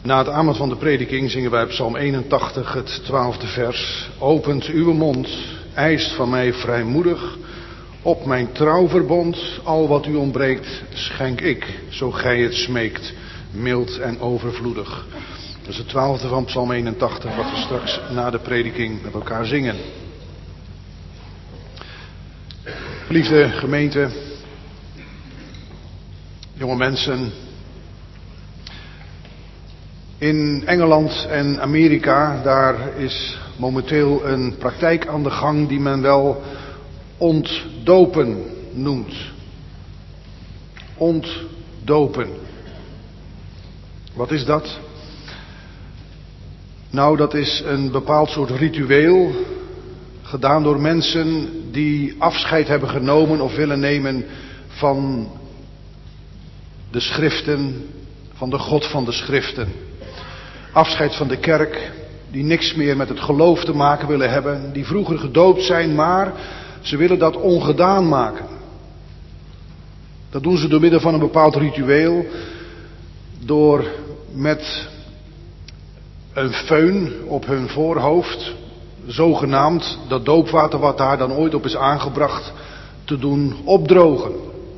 Na het amen van de prediking zingen wij Psalm 81, het 12e vers. Opent uw mond, eist van mij vrijmoedig. Op mijn trouwverbond, al wat u ontbreekt, schenk ik, zo gij het smeekt, mild en overvloedig. Dat is het 12e van Psalm 81, wat we straks na de prediking met elkaar zingen. Geliefde gemeente, jonge mensen. In Engeland en Amerika, daar is momenteel een praktijk aan de gang die men wel ontdopen noemt. Ontdopen. Wat is dat? Nou, dat is een bepaald soort ritueel, gedaan door mensen die afscheid hebben genomen of willen nemen van de schriften, van de God van de schriften. Afscheid van de kerk, die niks meer met het geloof te maken willen hebben, die vroeger gedoopt zijn, maar ze willen dat ongedaan maken. Dat doen ze door middel van een bepaald ritueel, door met een föhn op hun voorhoofd, zogenaamd dat doopwater wat daar dan ooit op is aangebracht, te doen opdrogen.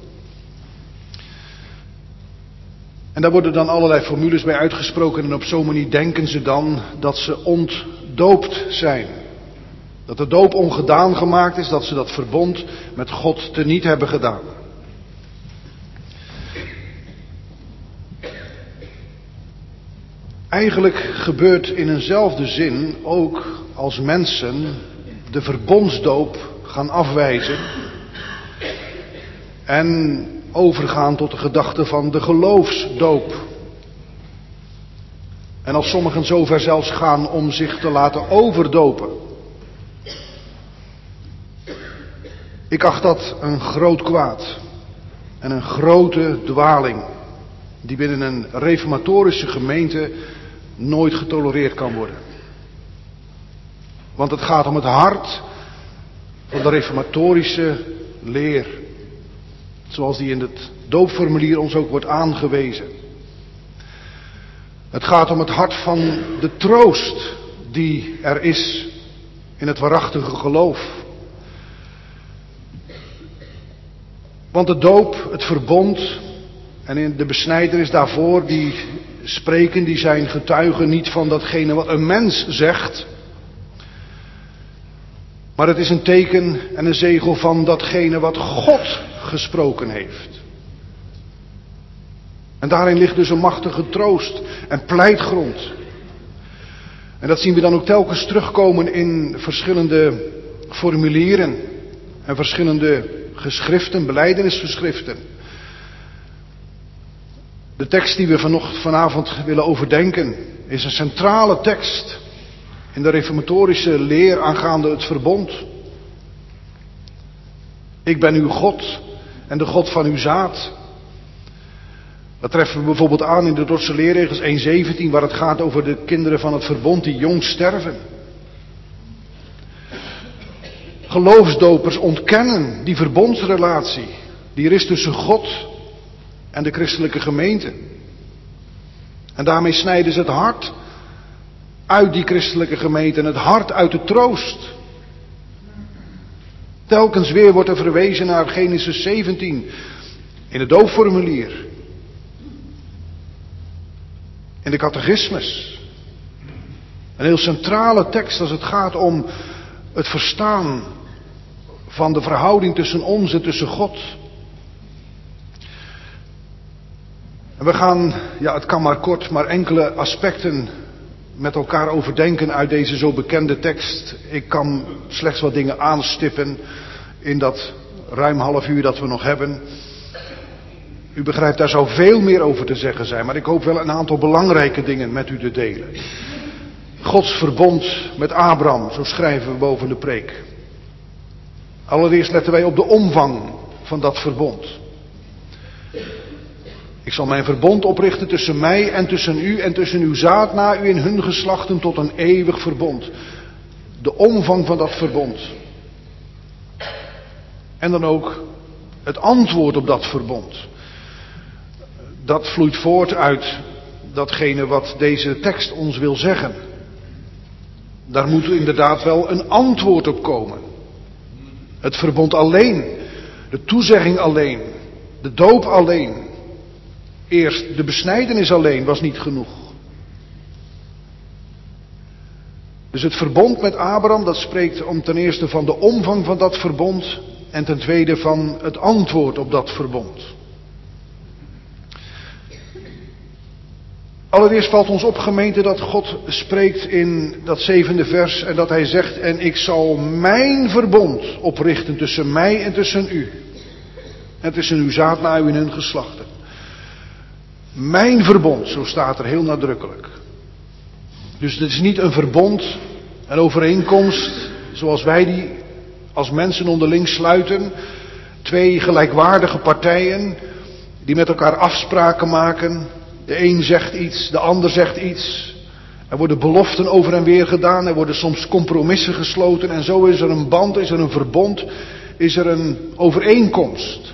En daar worden dan allerlei formules bij uitgesproken en op zo'n manier denken ze dan dat ze ontdoopt zijn. Dat de doop ongedaan gemaakt is, dat ze dat verbond met God teniet hebben gedaan. Eigenlijk gebeurt in eenzelfde zin ook als mensen de verbondsdoop gaan afwijzen en overgaan tot de gedachte van de geloofsdoop. En als sommigen zover zelfs gaan om zich te laten overdopen. Ik acht dat een groot kwaad en een grote dwaling die binnen een reformatorische gemeente nooit getolereerd kan worden. Want het gaat om het hart van de reformatorische leer. Zoals die in het doopformulier ons ook wordt aangewezen. Het gaat om het hart van de troost die er is in het waarachtige geloof. Want de doop, het verbond en in de besnijdenis daarvoor, die spreken, die zijn getuigen niet van datgene wat een mens zegt. Maar het is een teken en een zegel van datgene wat God gesproken heeft. En daarin ligt dus een machtige troost en pleitgrond. En dat zien we dan ook telkens terugkomen in verschillende formulieren en verschillende geschriften, belijdenisgeschriften. De tekst die we vanavond willen overdenken is een centrale tekst in de reformatorische leer aangaande het verbond. Ik ben uw God en de God van uw zaad. Dat treffen we bijvoorbeeld aan in de Dordtse leerregels 1:17, waar het gaat over de kinderen van het verbond die jong sterven. Geloofsdopers ontkennen die verbondsrelatie die er is tussen God en de christelijke gemeente. En daarmee snijden ze het hart uit die christelijke gemeente en het hart uit de troost. Telkens weer wordt er verwezen naar Genesis 17 in het doopformulier, in de catechismus. Een heel centrale tekst als het gaat om het verstaan van de verhouding tussen ons en tussen God. En we gaan, het kan maar kort, maar enkele aspecten met elkaar overdenken uit deze zo bekende tekst. Ik kan slechts wat dingen aanstippen in dat ruim half uur dat we nog hebben. U begrijpt, daar zou veel meer over te zeggen zijn, maar ik hoop wel een aantal belangrijke dingen met u te delen. Gods verbond met Abraham, zo schrijven we boven de preek. Allereerst letten wij op de omvang van dat verbond. Ik zal mijn verbond oprichten tussen mij en tussen u en tussen uw zaad na u in hun geslachten tot een eeuwig verbond. De omvang van dat verbond. En dan ook het antwoord op dat verbond. Dat vloeit voort uit datgene wat deze tekst ons wil zeggen. Daar moet inderdaad wel een antwoord op komen. Het verbond alleen, de toezegging alleen, de doop alleen. Eerst de besnijdenis alleen was niet genoeg. Dus het verbond met Abraham, dat spreekt om ten eerste van de omvang van dat verbond en ten tweede van het antwoord op dat verbond. Allereerst valt ons op, gemeente, dat God spreekt in dat 7e vers en dat hij zegt: en ik zal mijn verbond oprichten tussen mij en tussen u. En tussen uw zaad na u en hun geslachten. Mijn verbond, zo staat er heel nadrukkelijk. Dus het is niet een verbond, een overeenkomst, zoals wij die als mensen onderling sluiten. Twee gelijkwaardige partijen die met elkaar afspraken maken. De een zegt iets, de ander zegt iets. Er worden beloften over en weer gedaan, er worden soms compromissen gesloten. En zo is er een band, is er een verbond, is er een overeenkomst.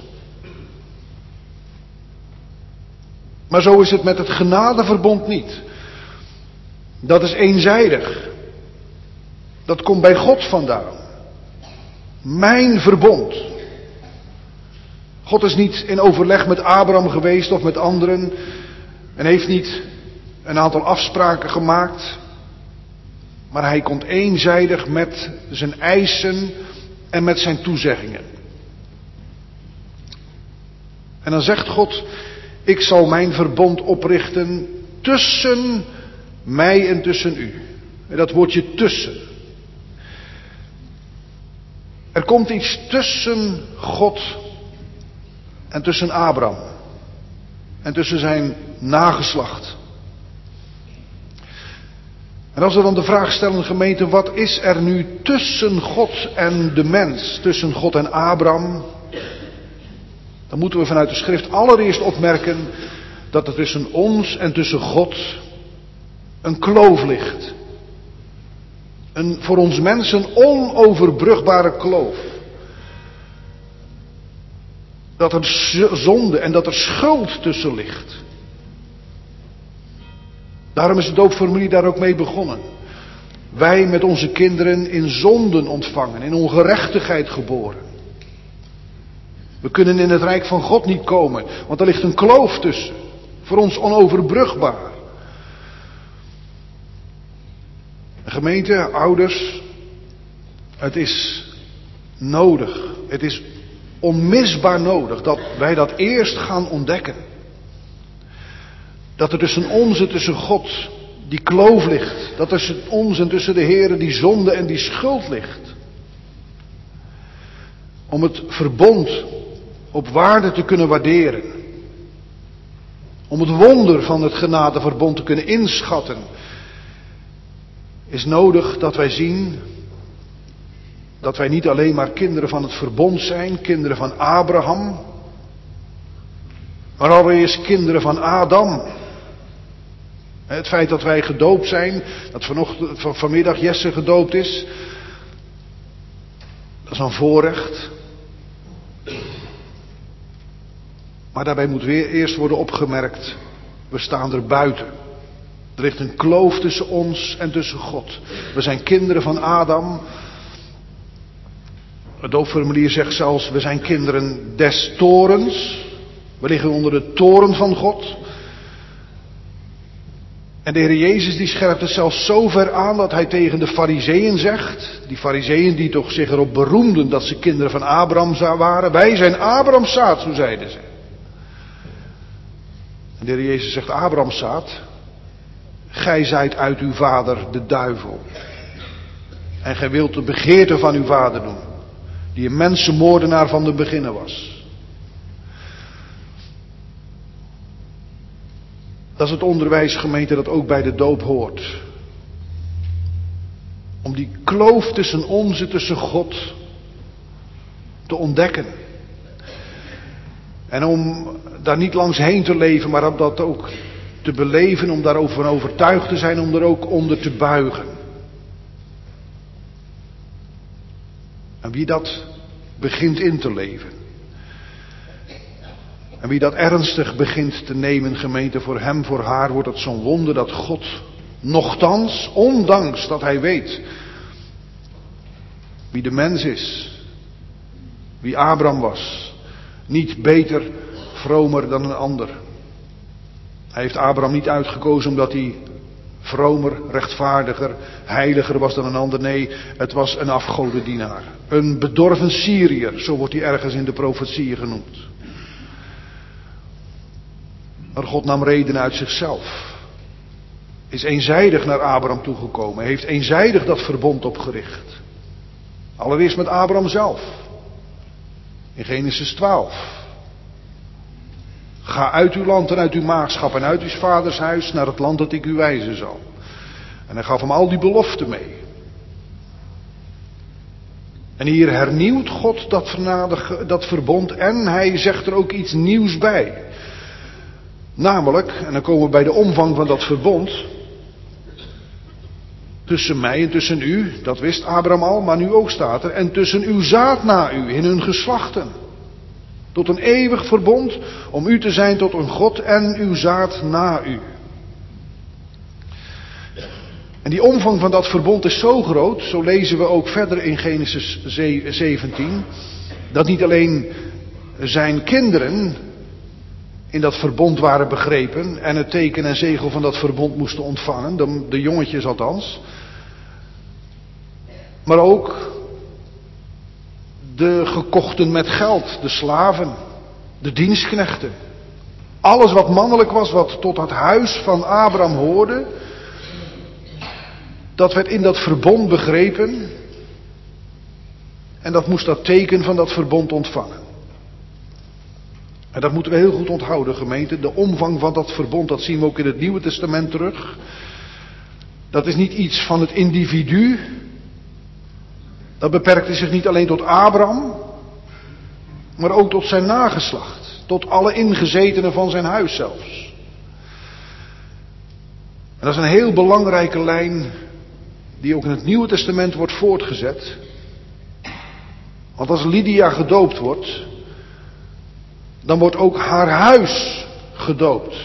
Maar zo is het met het genadeverbond niet. Dat is eenzijdig. Dat komt bij God vandaan. Mijn verbond. God is niet in overleg met Abraham geweest of met anderen. En heeft niet een aantal afspraken gemaakt. Maar hij komt eenzijdig met zijn eisen en met zijn toezeggingen. En dan zegt God: ik zal mijn verbond oprichten tussen mij en tussen u. En dat woordje tussen. Er komt iets tussen God en tussen Abraham. En tussen zijn nageslacht. En als we dan de vraag stellen, gemeente, wat is er nu tussen God en de mens? Tussen God en Abraham? Dan moeten we vanuit de schrift allereerst opmerken dat er tussen ons en tussen God een kloof ligt. Een voor ons mensen onoverbrugbare kloof. Dat er zonde en dat er schuld tussen ligt. Daarom is het doopformulier daar ook mee begonnen. Wij met onze kinderen in zonden ontvangen, in ongerechtigheid geboren. We kunnen in het rijk van God niet komen, want er ligt een kloof tussen. Voor ons onoverbrugbaar. Gemeente, ouders, het is nodig, het is onmisbaar nodig dat wij dat eerst gaan ontdekken. Dat er tussen ons en tussen God die kloof ligt. Dat er tussen ons en tussen de Heere die zonde en die schuld ligt. Om het verbond op waarde te kunnen waarderen. Om het wonder van het genadeverbond te kunnen inschatten. Is nodig dat wij zien dat wij niet alleen maar kinderen van het verbond zijn, kinderen van Abraham, maar allereerst kinderen van Adam. Het feit dat wij gedoopt zijn, dat vanmiddag Jesse gedoopt is, dat is een voorrecht. Maar daarbij moet weer eerst worden opgemerkt, we staan er buiten. Er ligt een kloof tussen ons en tussen God. We zijn kinderen van Adam. Het doopformulier zegt zelfs, we zijn kinderen des torens. We liggen onder de toren van God. En de Heer Jezus die scherpt het zelfs zo ver aan dat hij tegen de Farizeeën zegt. Die Farizeeën die toch zich erop beroemden dat ze kinderen van Abraham waren. Wij zijn Abrahams zaad, zo zeiden ze. En de Heer Jezus zegt, Abrahams zaad, gij zijt uit uw vader de duivel. En gij wilt de begeerte van uw vader doen. Die een mensenmoordenaar van de beginnen was. Dat is het onderwijs, gemeente, dat ook bij de doop hoort. Om die kloof tussen ons en tussen God te ontdekken. En om daar niet langs heen te leven, maar om dat ook te beleven, om daarover overtuigd te zijn, om er ook onder te buigen. En wie dat begint in te leven, En wie dat ernstig begint te nemen, gemeente, voor hem, voor haar, wordt het zo'n wonder dat God nochtans, ondanks dat hij weet wie de mens is, wie Abraham was, niet beter, vromer dan een ander. Hij heeft Abraham niet uitgekozen omdat hij vromer, rechtvaardiger, heiliger was dan een ander. Nee, het was een afgodendienaar. Een bedorven Syriër, zo wordt hij ergens in de profetieën genoemd. Maar God nam redenen uit zichzelf. Is eenzijdig naar Abraham toegekomen. Hij heeft eenzijdig dat verbond opgericht. Allereerst met Abraham zelf. In Genesis 12. Ga uit uw land en uit uw maagschap en uit uw vaders huis naar het land dat ik u wijzen zal. En hij gaf hem al die beloften mee. En hier hernieuwt God dat verbond en hij zegt er ook iets nieuws bij. Namelijk, en dan komen we bij de omvang van dat verbond. Tussen mij en tussen u, dat wist Abraham al, maar nu ook staat er. En tussen uw zaad na u, in hun geslachten. Tot een eeuwig verbond, om u te zijn tot een God en uw zaad na u. En die omvang van dat verbond is zo groot, zo lezen we ook verder in Genesis 17, dat niet alleen zijn kinderen in dat verbond waren begrepen en het teken en zegel van dat verbond moesten ontvangen, de jongetjes althans, maar ook de gekochten met geld, de slaven, de dienstknechten. Alles wat mannelijk was, wat tot het huis van Abraham hoorde, dat werd in dat verbond begrepen. En dat moest dat teken van dat verbond ontvangen. En dat moeten we heel goed onthouden, gemeente. De omvang van dat verbond, dat zien we ook in het Nieuwe Testament terug. Dat is niet iets van het individu. Dat beperkte zich niet alleen tot Abraham, maar ook tot zijn nageslacht. Tot alle ingezetenen van zijn huis zelfs. En dat is een heel belangrijke lijn die ook in het Nieuwe Testament wordt voortgezet. Want als Lydia gedoopt wordt, dan wordt ook haar huis gedoopt.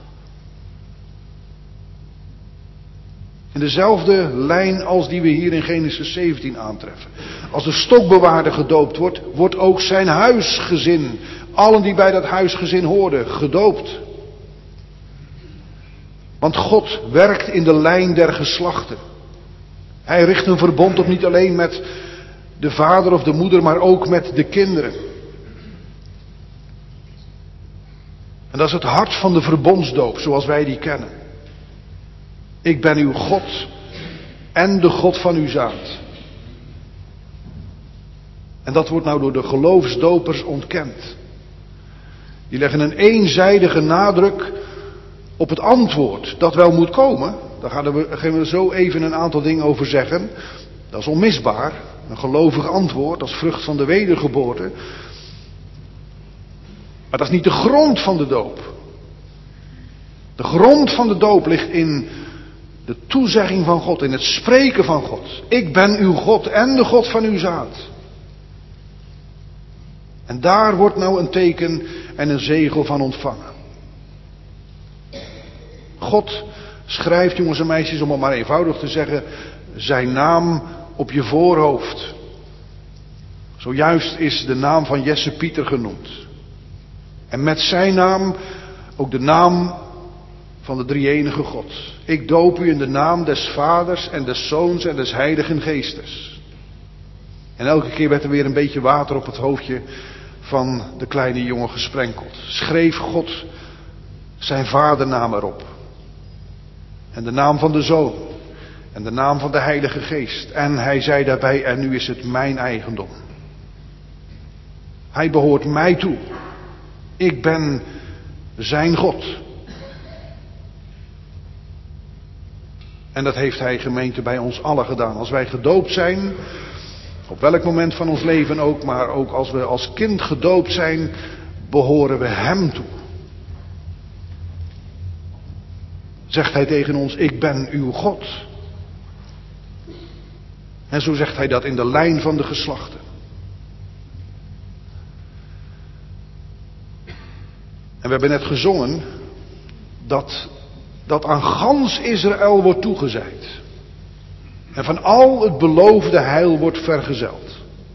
In dezelfde lijn als die we hier in Genesis 17 aantreffen. Als de stokbewaarder gedoopt wordt, wordt ook zijn huisgezin, allen die bij dat huisgezin hoorden, gedoopt. Want God werkt in de lijn der geslachten. Hij richt een verbond op niet alleen met de vader of de moeder, maar ook met de kinderen. En dat is het hart van de verbondsdoop, zoals wij die kennen. Ik ben uw God en de God van uw zaad. En dat wordt nou door de geloofsdopers ontkend. Die leggen een eenzijdige nadruk op het antwoord dat wel moet komen. Daar gaan we zo even een aantal dingen over zeggen. Dat is onmisbaar. Een gelovig antwoord als vrucht van de wedergeboorte. Maar dat is niet de grond van de doop. De grond van de doop ligt in de toezegging van God, in het spreken van God. Ik ben uw God en de God van uw zaad. En daar wordt nou een teken en een zegel van ontvangen. God schrijft, jongens en meisjes, om het maar eenvoudig te zeggen, zijn naam op je voorhoofd. Zojuist is de naam van Jesse Pieter genoemd. En met zijn naam ook de naam van de drie-enige God. Ik doop u in de naam des Vaders en des Zoons en des Heiligen Geestes. En elke keer werd er weer een beetje water op het hoofdje van de kleine jongen gesprenkeld. Schreef God zijn vadernaam erop. En de naam van de Zoon. En de naam van de Heilige Geest. En hij zei daarbij, en nu is het mijn eigendom. Hij behoort mij toe. Ik ben zijn God. En dat heeft hij, gemeente, bij ons allen gedaan. Als wij gedoopt zijn, op welk moment van ons leven ook, maar ook als we als kind gedoopt zijn, behoren we hem toe. Zegt hij tegen ons, ik ben uw God. En zo zegt hij dat in de lijn van de geslachten. we hebben net gezongen dat aan gans Israël wordt toegezeid. En van al het beloofde heil wordt vergezeld.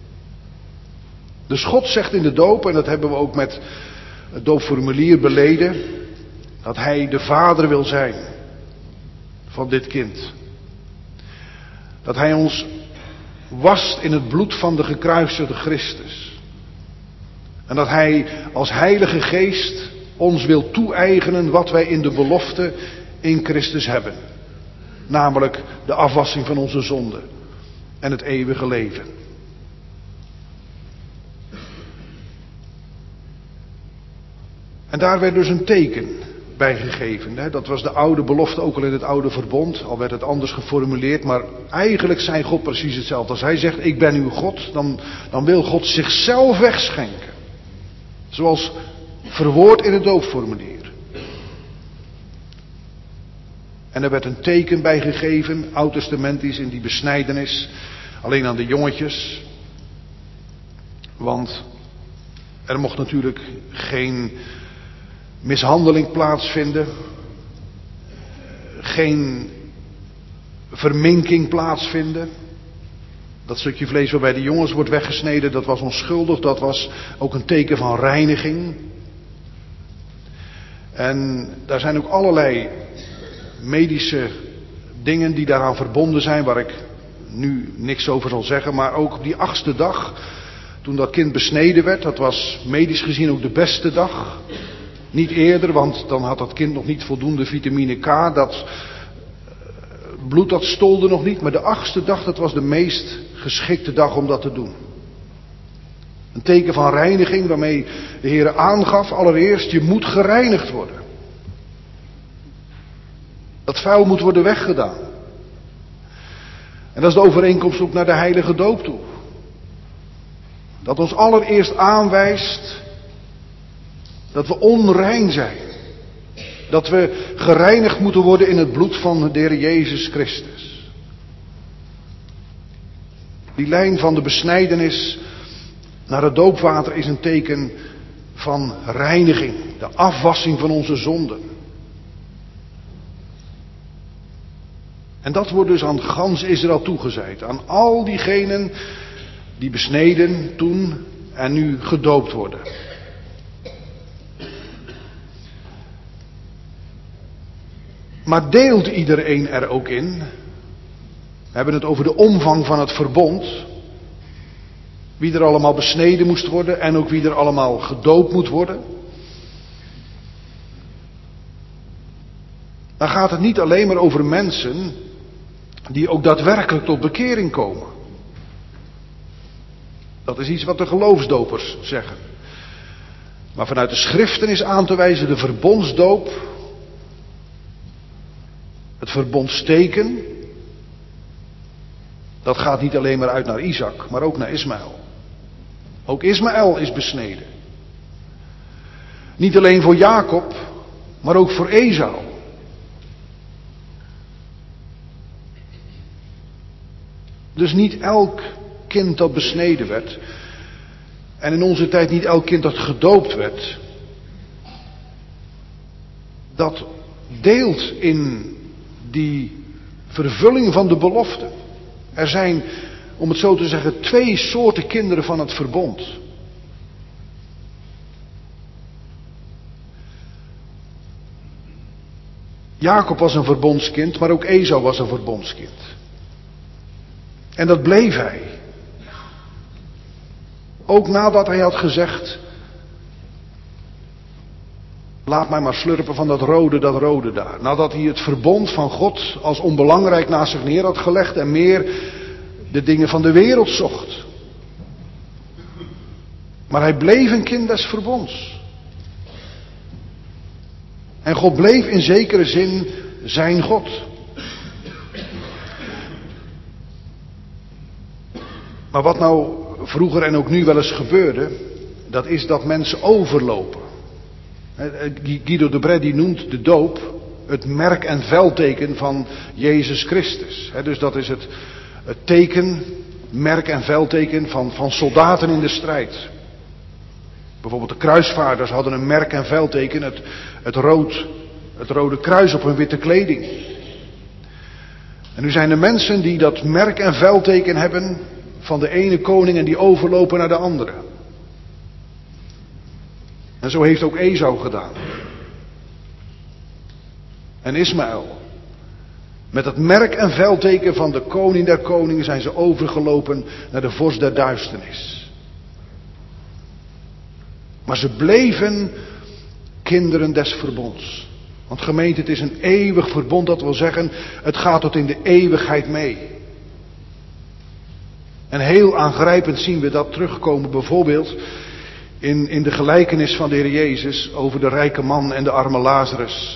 Dus God zegt in de doop, en dat hebben we ook met het doopformulier beleden, dat hij de vader wil zijn van dit kind. Dat hij ons wast in het bloed van de gekruisigde Christus. En dat hij als Heilige Geest ons wil toe-eigenen wat wij in de belofte in Christus hebben. Namelijk de afwassing van onze zonden en het eeuwige leven. En daar werd dus een teken bij gegeven. Dat was de oude belofte, ook al in het oude verbond. Al werd het anders geformuleerd, maar eigenlijk zei God precies hetzelfde. Als hij zegt, ik ben uw God, dan wil God zichzelf wegschenken. Zoals verwoord in het doopformulier. En er werd een teken bij gegeven, oud-testamentisch in die besnijdenis, alleen aan de jongetjes. Want er mocht natuurlijk geen mishandeling plaatsvinden, geen verminking plaatsvinden. Dat stukje vlees waarbij de jongens wordt weggesneden, dat was onschuldig, dat was ook een teken van reiniging. En daar zijn ook allerlei medische dingen die daaraan verbonden zijn, waar ik nu niks over zal zeggen, maar ook op die 8e dag, toen dat kind besneden werd, dat was medisch gezien ook de beste dag. Niet eerder, want dan had dat kind nog niet voldoende vitamine K, dat bloed dat stolde nog niet, maar de 8e dag, dat was de meest geschikte dag om dat te doen. Een teken van reiniging waarmee de Heer aangaf, allereerst, je moet gereinigd worden. Dat vuil moet worden weggedaan. En dat is de overeenkomst ook naar de heilige doop toe. Dat ons allereerst aanwijst dat we onrein zijn. Dat we gereinigd moeten worden in het bloed van de Heer Jezus Christus. Die lijn van de besnijdenis naar het doopwater is een teken van reiniging. De afwassing van onze zonden. En dat wordt dus aan gans Israël toegezeid. Aan al diegenen die besneden toen en nu gedoopt worden. Maar deelt iedereen er ook in? We hebben het over de omvang van het verbond. Wie er allemaal besneden moest worden en ook wie er allemaal gedoopt moet worden. Dan gaat het niet alleen maar over mensen die ook daadwerkelijk tot bekering komen. Dat is iets wat de geloofsdopers zeggen. Maar vanuit de schriften is aan te wijzen de verbondsdoop, het verbondsteken, dat gaat niet alleen maar uit naar Isaac, maar ook naar Ismaël. Ook Ismaël is besneden. Niet alleen voor Jacob, maar ook voor Esau. Dus niet elk kind dat besneden werd, en in onze tijd niet elk kind dat gedoopt werd, dat deelt in die vervulling van de belofte. Er zijn, om het zo te zeggen, 2 soorten kinderen van het verbond. Jacob was een verbondskind, maar ook Esau was een verbondskind. En dat bleef hij. Ook nadat hij had gezegd, laat mij maar slurpen van dat rode daar. Nadat hij het verbond van God als onbelangrijk naast zich neer had gelegd en meer de dingen van de wereld zocht. Maar hij bleef een kind des verbonds. En God bleef in zekere zin zijn God. Maar wat nou vroeger en ook nu wel eens gebeurde, dat is dat mensen overlopen. Guido de Brès die noemt de doop het merk- en veldteken van Jezus Christus. Dus dat is het teken, merk- en veldteken van soldaten in de strijd. Bijvoorbeeld de kruisvaarders hadden een merk en veldteken, het rode kruis op hun witte kleding. En nu zijn er mensen die dat merk en veldteken hebben van de ene koning en die overlopen naar de andere. En zo heeft ook Esau gedaan. En Ismaël. Met het merk en veldteken van de koning der koningen zijn ze overgelopen naar de vorst der duisternis. Maar ze bleven kinderen des verbonds. Want gemeente, het is een eeuwig verbond, dat wil zeggen, het gaat tot in de eeuwigheid mee. En heel aangrijpend zien we dat terugkomen bijvoorbeeld in de gelijkenis van de Heer Jezus over de rijke man en de arme Lazarus.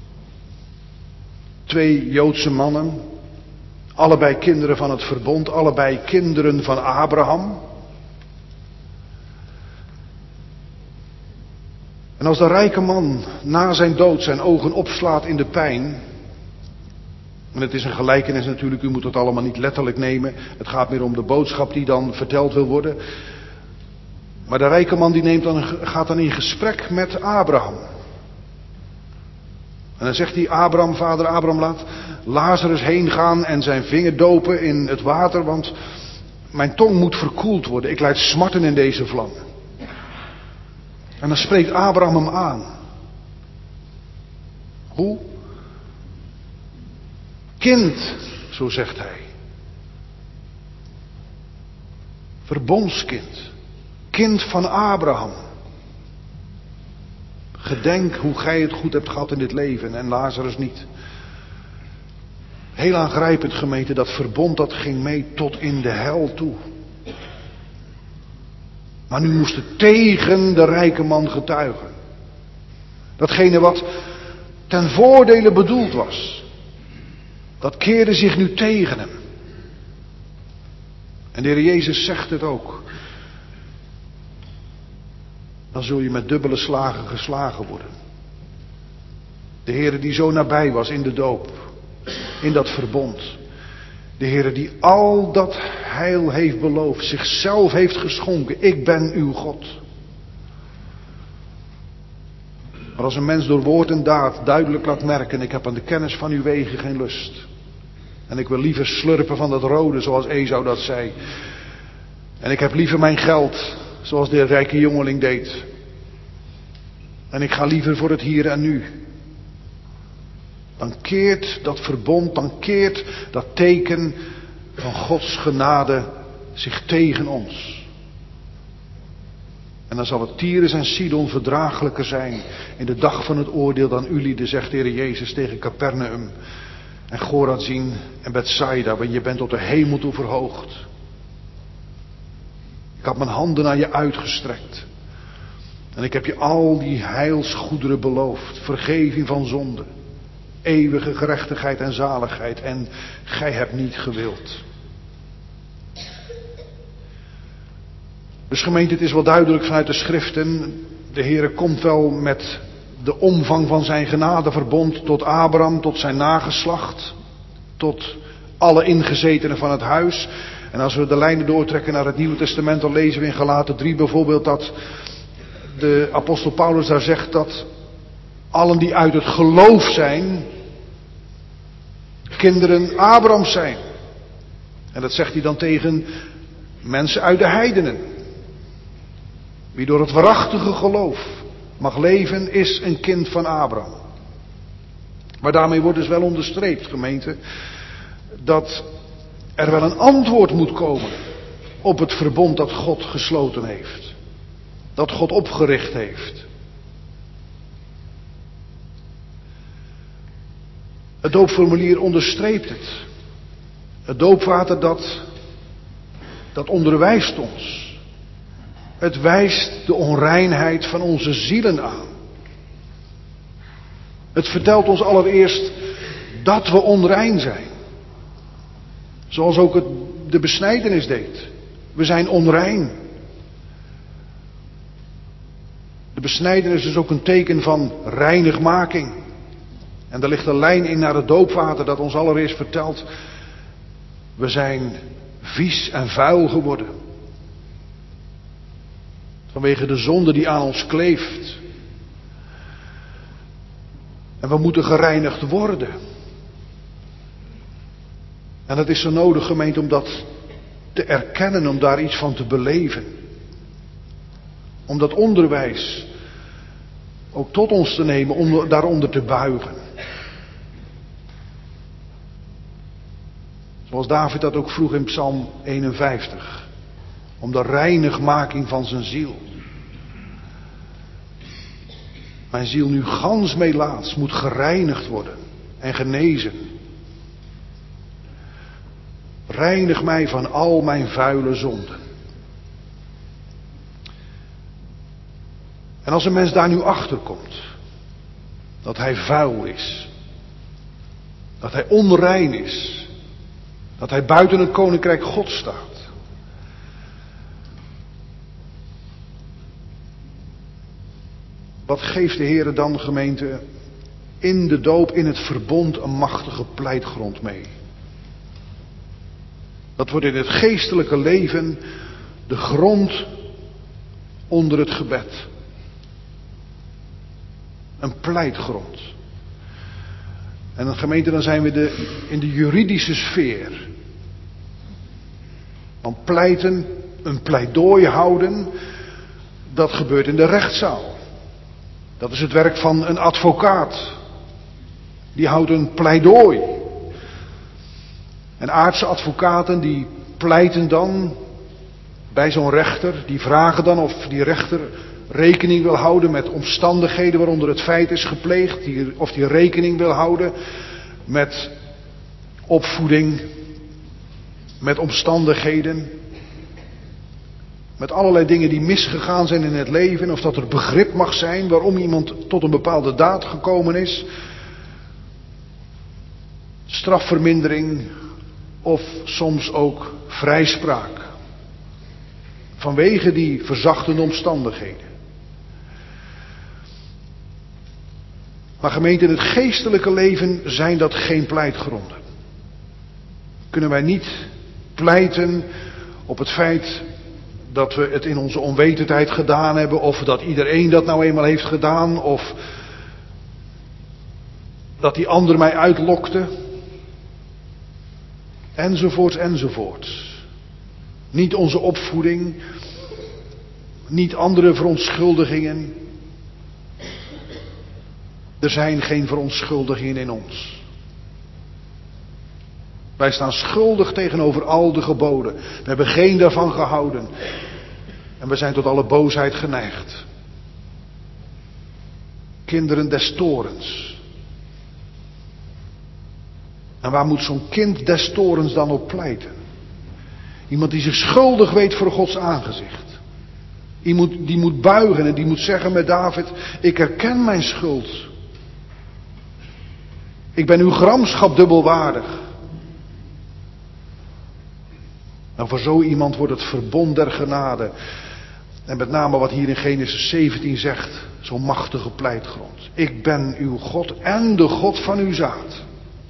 2 Joodse mannen, allebei kinderen van het verbond, allebei kinderen van Abraham. En als de rijke man na zijn dood zijn ogen opslaat in de pijn, en het is een gelijkenis natuurlijk, u moet het allemaal niet letterlijk nemen, het gaat meer om de boodschap die dan verteld wil worden. Maar de rijke man die gaat dan in gesprek met Abraham. En dan zegt hij, vader Abraham, laat Lazarus heen gaan en zijn vinger dopen in het water, want mijn tong moet verkoeld worden. Ik lijd smarten in deze vlam. En dan spreekt Abraham hem aan. Hoe? Kind, zo zegt hij. Verbondskind. Kind van Abraham. Gedenk hoe gij het goed hebt gehad in dit leven en Lazarus niet. Heel aangrijpend, gemeente, dat verbond dat ging mee tot in de hel toe. Maar nu moest het tegen de rijke man getuigen. Datgene wat ten voordele bedoeld was. Dat keerde zich nu tegen hem. En de Heer Jezus zegt het ook. Dan zul je met dubbele slagen geslagen worden. De Heer die zo nabij was in de doop. In dat verbond. De Heer die al dat heil heeft beloofd. Zichzelf heeft geschonken. Ik ben uw God. Maar als een mens door woord en daad duidelijk laat merken. Ik heb aan de kennis van uw wegen geen lust. En ik wil liever slurpen van dat rode zoals Esau dat zei. En ik heb liever mijn geld zoals de rijke jongeling deed. En ik ga liever voor het hier en nu. Dan keert dat verbond, dan keert dat teken van Gods genade zich tegen ons. En dan zal het Tyrus en Sidon verdraaglijker zijn in de dag van het oordeel dan Ulide, zegt de Heer Jezus tegen Capernaum. En Chorazin en Bethsaida, want je bent tot de hemel toe verhoogd. Ik had mijn handen naar je uitgestrekt. En ik heb je al die heilsgoederen beloofd. Vergeving van zonde. Eeuwige gerechtigheid en zaligheid. En gij hebt niet gewild. Dus gemeente, het is wel duidelijk vanuit de schriften. De Heere komt wel met de omvang van zijn genadeverbond tot Abraham, tot zijn nageslacht. Tot alle ingezetenen van het huis. En als we de lijnen doortrekken naar het Nieuwe Testament, dan lezen we in Galaten 3 bijvoorbeeld dat de apostel Paulus daar zegt dat allen die uit het geloof zijn, kinderen Abrahams zijn. En dat zegt hij dan tegen mensen uit de heidenen. Wie door het waarachtige geloof mag leven, is een kind van Abraham. Maar daarmee wordt dus wel onderstreept, gemeente, dat er wel een antwoord moet komen op het verbond dat God gesloten heeft. Dat God opgericht heeft. Het doopformulier onderstreept het. Het doopwater dat onderwijst ons. Het wijst de onreinheid van onze zielen aan. Het vertelt ons allereerst dat we onrein zijn. Zoals ook de besnijdenis deed. We zijn onrein. De besnijdenis is ook een teken van reinigmaking. En daar ligt een lijn in naar het doopwater dat ons allereerst vertelt. We zijn vies en vuil geworden. Vanwege de zonde die aan ons kleeft. En we moeten gereinigd worden. En dat is zo nodig, gemeente, om dat te erkennen, om daar iets van te beleven. Om dat onderwijs ook tot ons te nemen, om daaronder te buigen. Zoals David dat ook vroeg in Psalm 51. Om de reinigmaking van zijn ziel. Mijn ziel nu gans meelaats moet gereinigd worden en genezen. Reinig mij van al mijn vuile zonden. En als een mens daar nu achter komt, dat hij vuil is, dat hij onrein is, dat hij buiten het koninkrijk God staat. Wat geeft de Heere dan, gemeente, in de doop, in het verbond, een machtige pleitgrond mee? Dat wordt in het geestelijke leven de grond onder het gebed. Een pleitgrond. En een gemeente, dan zijn we in de juridische sfeer. Want pleiten, een pleidooi houden, dat gebeurt in de rechtszaal. Dat is het werk van een advocaat. Die houdt een pleidooi. En aardse advocaten die pleiten dan bij zo'n rechter. Die vragen dan of die rechter rekening wil houden met omstandigheden waaronder het feit is gepleegd. Of die rekening wil houden met opvoeding, met omstandigheden. Met allerlei dingen die misgegaan zijn in het leven. Of dat er begrip mag zijn waarom iemand tot een bepaalde daad gekomen is. Strafvermindering of soms ook vrijspraak. Vanwege die verzachtende omstandigheden. Maar gemeente, in het geestelijke leven zijn dat geen pleitgronden. Kunnen wij niet pleiten op het feit dat we het in onze onwetendheid gedaan hebben, of dat iedereen dat nou eenmaal heeft gedaan, of dat die ander mij uitlokte, enzovoorts, enzovoorts. Niet onze opvoeding, niet andere verontschuldigingen. Er zijn geen verontschuldigingen in ons. Wij staan schuldig tegenover al de geboden. We hebben geen daarvan gehouden. En we zijn tot alle boosheid geneigd. Kinderen des torens. En waar moet zo'n kind des torens dan op pleiten? Iemand die zich schuldig weet voor Gods aangezicht. Die moet buigen en die moet zeggen met David: ik erken mijn schuld. Ik ben uw gramschap dubbelwaardig. Nou, voor zo iemand wordt het verbond der genade. En met name wat hier in Genesis 17 zegt. Zo'n machtige pleitgrond. Ik ben uw God en de God van uw zaad.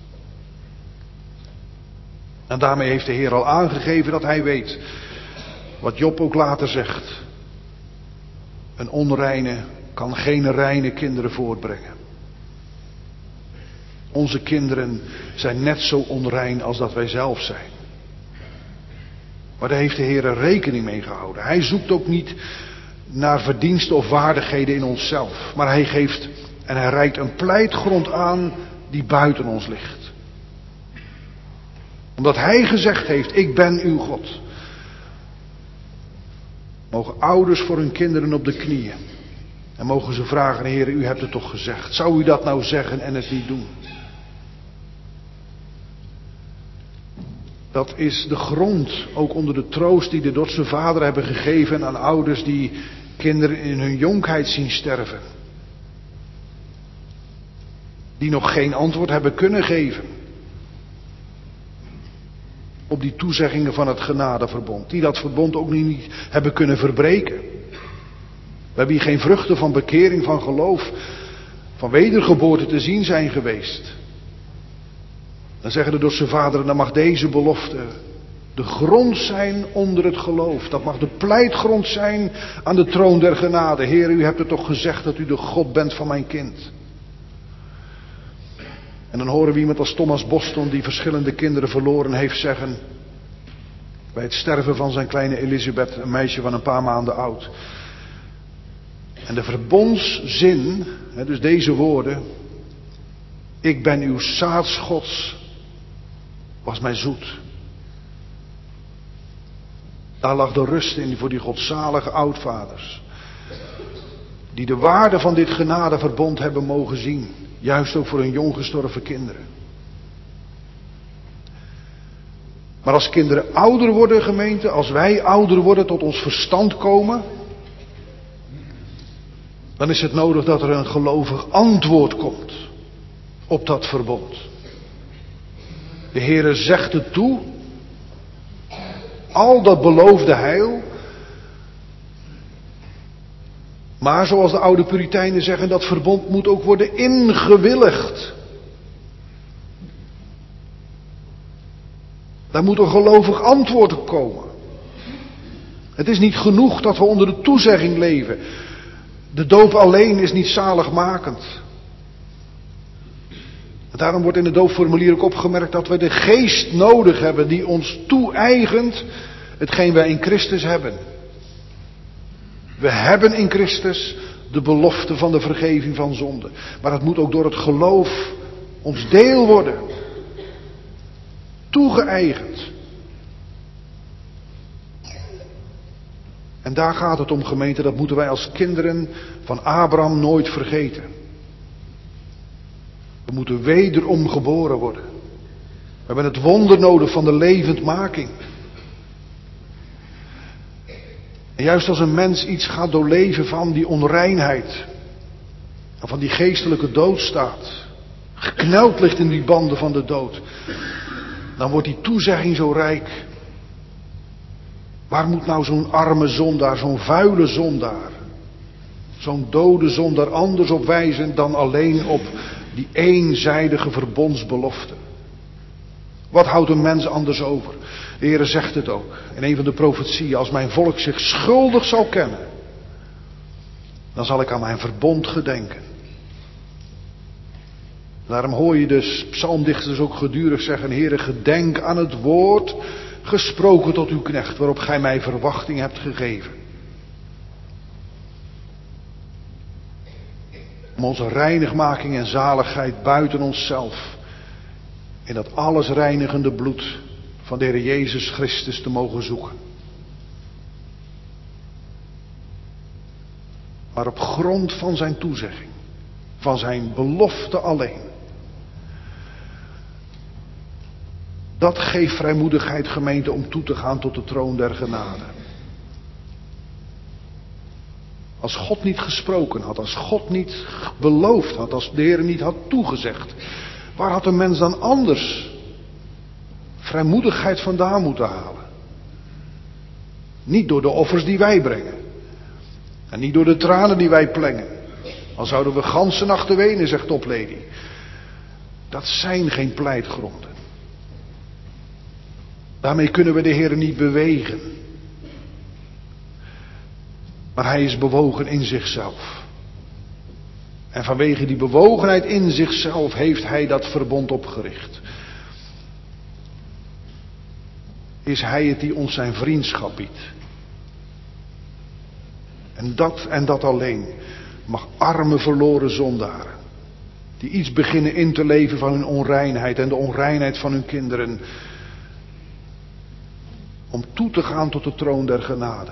En daarmee heeft de Heer al aangegeven dat hij weet. Wat Job ook later zegt. Een onreine kan geen reine kinderen voortbrengen. Onze kinderen zijn net zo onrein als dat wij zelf zijn. Maar daar heeft de Heer er rekening mee gehouden. Hij zoekt ook niet naar verdiensten of waardigheden in onszelf. Maar hij geeft en hij reikt een pleitgrond aan die buiten ons ligt. Omdat hij gezegd heeft: ik ben uw God. Mogen ouders voor hun kinderen op de knieën. En mogen ze vragen: Heer, u hebt het toch gezegd. Zou u dat nou zeggen en het niet doen? Dat is de grond, ook onder de troost die de Dordtse Vader hebben gegeven aan ouders die kinderen in hun jonkheid zien sterven. Die nog geen antwoord hebben kunnen geven op die toezeggingen van het genadeverbond. Die dat verbond ook niet hebben kunnen verbreken. We hebben hier geen vruchten van bekering, van geloof, van wedergeboorte te zien zijn geweest. Dan zeggen de Dordtse vaderen: dan mag deze belofte de grond zijn onder het geloof. Dat mag de pleitgrond zijn aan de troon der genade. Heer, u hebt het toch gezegd dat u de God bent van mijn kind. En dan horen we iemand als Thomas Boston, die verschillende kinderen verloren heeft, zeggen, bij het sterven van zijn kleine Elisabeth, een meisje van een paar maanden oud. En de verbondszin, dus deze woorden, ik ben uw zaads Gods, was mij zoet. Daar lag de rust in voor die godzalige oudvaders. Die de waarde van dit genadeverbond hebben mogen zien. Juist ook voor hun jong gestorven kinderen. Maar als kinderen ouder worden, gemeente, als wij ouder worden, tot ons verstand komen, dan is het nodig dat er een gelovig antwoord komt op dat verbond. De Heere zegt het toe. Al dat beloofde heil. Maar zoals de oude Puritijnen zeggen, dat verbond moet ook worden ingewilligd. Daar moet een gelovig antwoord op komen. Het is niet genoeg dat we onder de toezegging leven. De doop alleen is niet zaligmakend. Daarom wordt in het doopformulier ook opgemerkt dat we de geest nodig hebben die ons toe-eigent hetgeen wij in Christus hebben. We hebben in Christus de belofte van de vergeving van zonde. Maar het moet ook door het geloof ons deel worden. Toegeëigend. En daar gaat het om, gemeente, dat moeten wij als kinderen van Abraham nooit vergeten. We moeten wederom geboren worden. We hebben het wonder nodig van de levendmaking. En juist als een mens iets gaat doorleven van die onreinheid, van die geestelijke doodstaat, gekneld ligt in die banden van de dood, dan wordt die toezegging zo rijk. Waar moet nou zo'n arme zondaar, zo'n vuile zondaar, zo'n dode zondaar anders op wijzen dan alleen op die eenzijdige verbondsbelofte? Wat houdt een mens anders over? De Heere zegt het ook in een van de profetieën. Als mijn volk zich schuldig zal kennen, dan zal ik aan mijn verbond gedenken. Daarom hoor je de psalmdichters ook gedurig zeggen, Heere, gedenk aan het woord gesproken tot uw knecht, waarop gij mij verwachting hebt gegeven. Om onze reinigmaking en zaligheid buiten onszelf in dat alles reinigende bloed van de Heer Jezus Christus te mogen zoeken. Maar op grond van zijn toezegging, van zijn belofte alleen. Dat geeft vrijmoedigheid, gemeente, om toe te gaan tot de troon der genade. Als God niet gesproken had, als God niet beloofd had, als de Heer niet had toegezegd, waar had een mens dan anders vrijmoedigheid vandaan moeten halen? Niet door de offers die wij brengen. En niet door de tranen die wij plengen. Al zouden we ganse nachten wenen, zegt Toplady. Dat zijn geen pleitgronden. Daarmee kunnen we de Heer niet bewegen. Maar hij is bewogen in zichzelf. En vanwege die bewogenheid in zichzelf heeft hij dat verbond opgericht. Is hij het die ons zijn vriendschap biedt. En dat alleen mag arme verloren zondaren, die iets beginnen in te leven van hun onreinheid en de onreinheid van hun kinderen, om toe te gaan tot de troon der genade.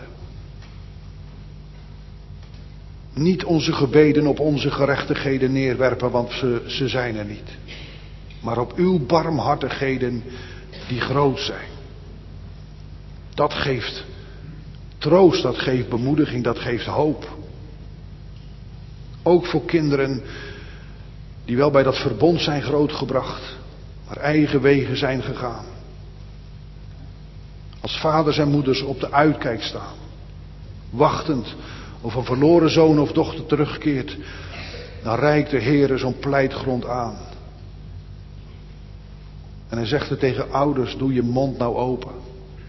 Niet onze gebeden op onze gerechtigheden neerwerpen, want ze zijn er niet. Maar op uw barmhartigheden die groot zijn. Dat geeft troost, dat geeft bemoediging, dat geeft hoop. Ook voor kinderen die wel bij dat verbond zijn grootgebracht, maar eigen wegen zijn gegaan. Als vaders en moeders op de uitkijk staan, wachtend of een verloren zoon of dochter terugkeert, dan reikt de Heere zo'n pleitgrond aan. En hij zegt het tegen ouders, doe je mond nou open.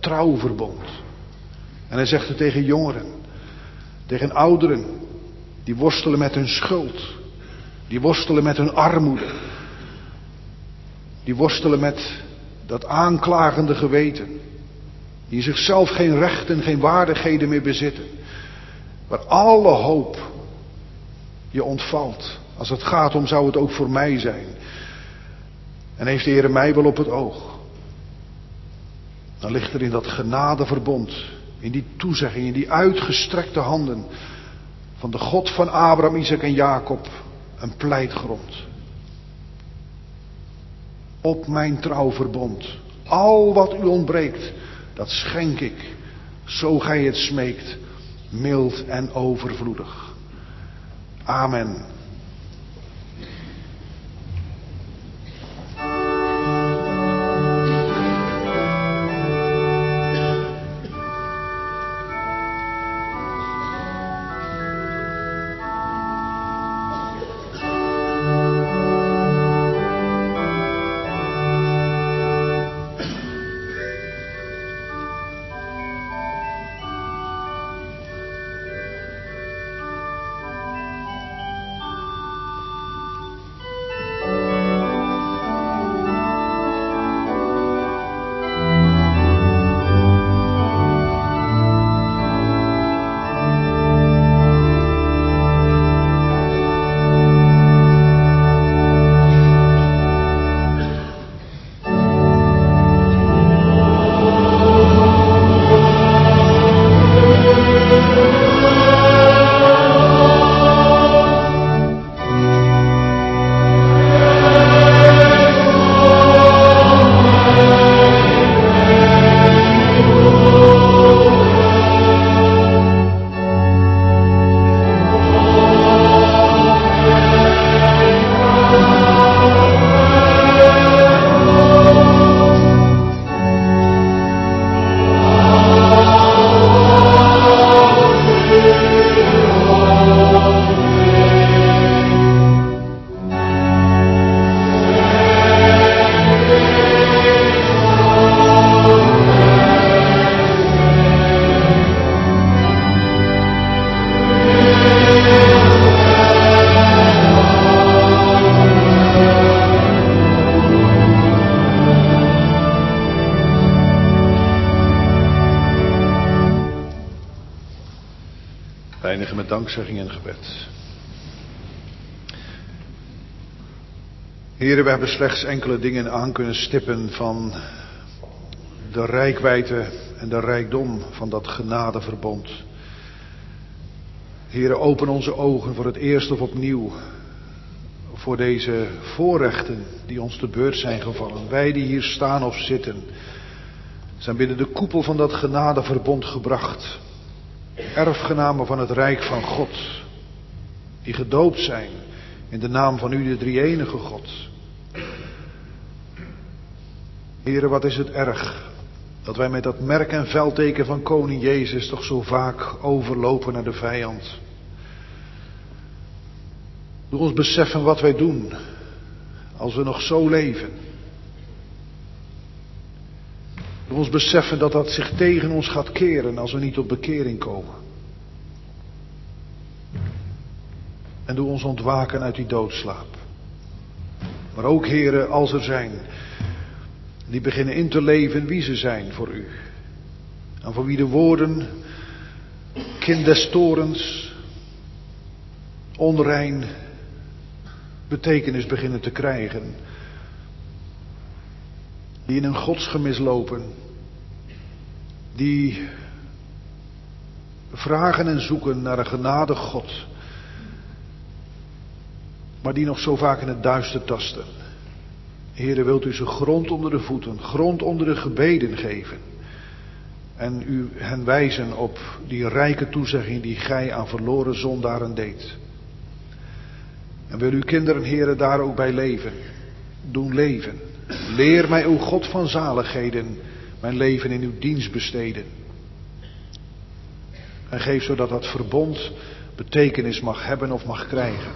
trouwverbond. En hij zegt het tegen jongeren, tegen ouderen, die worstelen met hun schuld, die worstelen met hun armoede, die worstelen met dat aanklagende geweten, die zichzelf geen rechten, geen waardigheden meer bezitten, waar alle hoop je ontvalt. Als het gaat om, zou het ook voor mij zijn. En heeft de Heer mij wel op het oog. Dan ligt er in dat genadeverbond, in die toezegging, in die uitgestrekte handen van de God van Abraham, Isaac en Jacob, een pleitgrond. Op mijn trouwverbond. Al wat u ontbreekt, dat schenk ik, zo gij het smeekt, mild en overvloedig. Amen. Eindigen met dankzegging en gebed. Heren, we hebben slechts enkele dingen aan kunnen stippen van de reikwijdte en de rijkdom van dat genadeverbond. Heren, open onze ogen voor het eerst of opnieuw voor deze voorrechten die ons te beurt zijn gevallen. Wij die hier staan of zitten, zijn binnen de koepel van dat genadeverbond gebracht. Erfgenamen van het Rijk van God, die gedoopt zijn in de naam van u, de drie-enige God. Heren, wat is het erg dat wij met dat merk en veldteken van koning Jezus toch zo vaak overlopen naar de vijand. Doe ons beseffen wat wij doen als we nog zo leven. Doe ons beseffen dat dat zich tegen ons gaat keren als we niet tot bekering komen. En doe ons ontwaken uit die doodslaap. Maar ook, heren, als er zijn die beginnen in te leven wie ze zijn voor u. En voor wie de woorden, kind des torens, onrein betekenis beginnen te krijgen. Die in een godsgemis lopen. Die vragen en zoeken naar een genadig God. Maar die nog zo vaak in het duister tasten. Heere, wilt u ze grond onder de voeten, grond onder de gebeden geven. En u hen wijzen op die rijke toezegging die gij aan verloren zondaren deed. En wil uw kinderen, Heere, daar ook bij leven. Doen leven. Leer mij, o God van zaligheden, mijn leven in uw dienst besteden. En geef zodat dat verbond betekenis mag hebben of mag krijgen.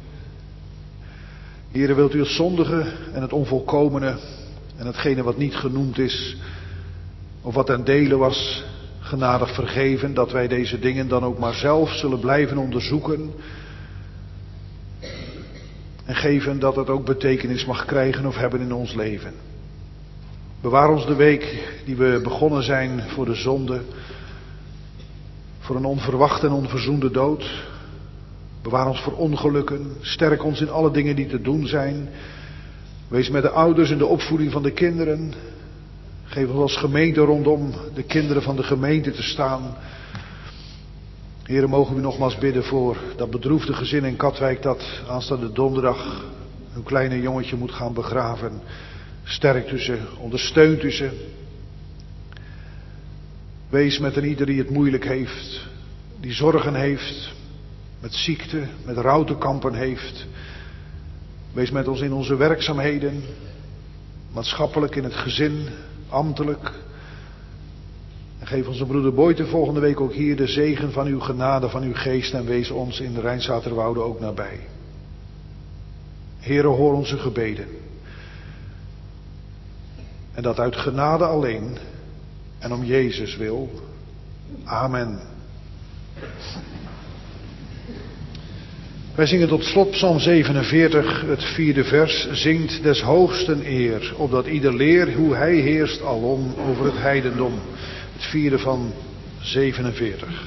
Heere, wilt u het zondige en het onvolkomene en hetgene wat niet genoemd is of wat ten dele was, genadig vergeven, dat wij deze dingen dan ook maar zelf zullen blijven onderzoeken. En geven dat het ook betekenis mag krijgen of hebben in ons leven. Bewaar ons de week die we begonnen zijn voor de zonde, voor een onverwachte en onverzoende dood. Bewaar ons voor ongelukken, sterk ons in alle dingen die te doen zijn. Wees met de ouders in de opvoeding van de kinderen. Geef ons als gemeente rondom de kinderen van de gemeente te staan. Heren, mogen we nogmaals bidden voor dat bedroefde gezin in Katwijk dat aanstaande donderdag hun kleine jongetje moet gaan begraven. Sterkt u ze, ondersteunt u ze. Wees met een ieder die het moeilijk heeft, die zorgen heeft, met ziekte, met rouw te kampen heeft. Wees met ons in onze werkzaamheden, maatschappelijk, in het gezin, ambtelijk. En geef onze broeder Boyte volgende week ook hier de zegen van uw genade, van uw geest en wees ons in de Rijnsaterwoude ook nabij. Heere, hoor onze gebeden. En dat uit genade alleen en om Jezus wil. Amen. Wij zingen tot slot Psalm 47, het 4e vers. Zingt des hoogsten eer, opdat ieder leer hoe hij heerst alom over het heidendom. Het 4e van 47.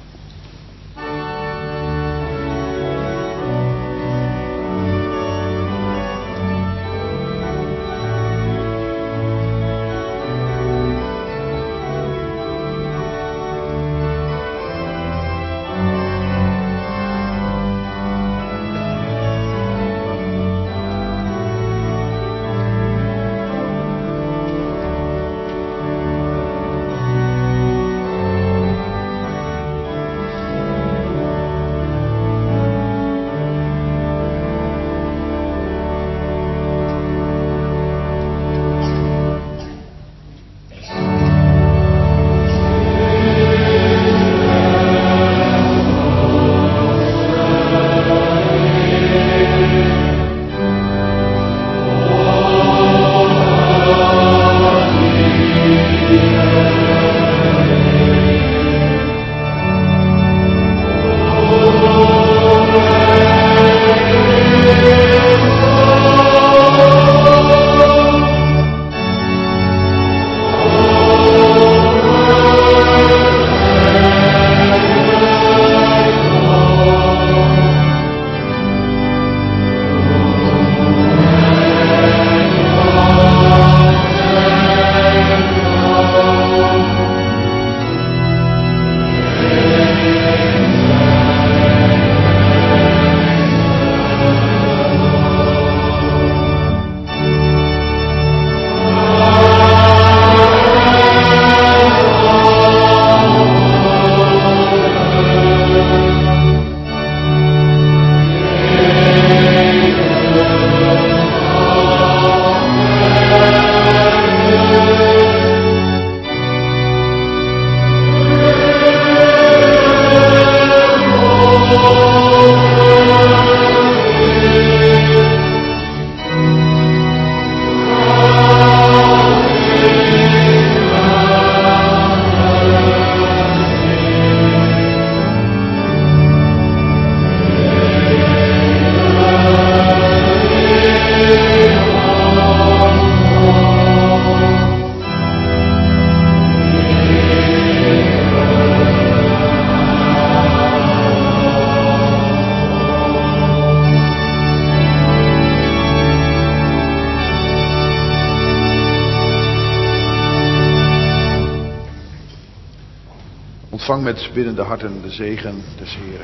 Ontvang met biddende harten de zegen des Heren.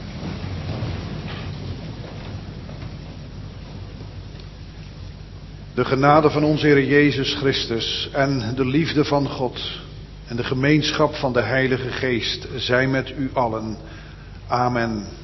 De genade van onze Heer Jezus Christus en de liefde van God en de gemeenschap van de Heilige Geest zij met u allen. Amen.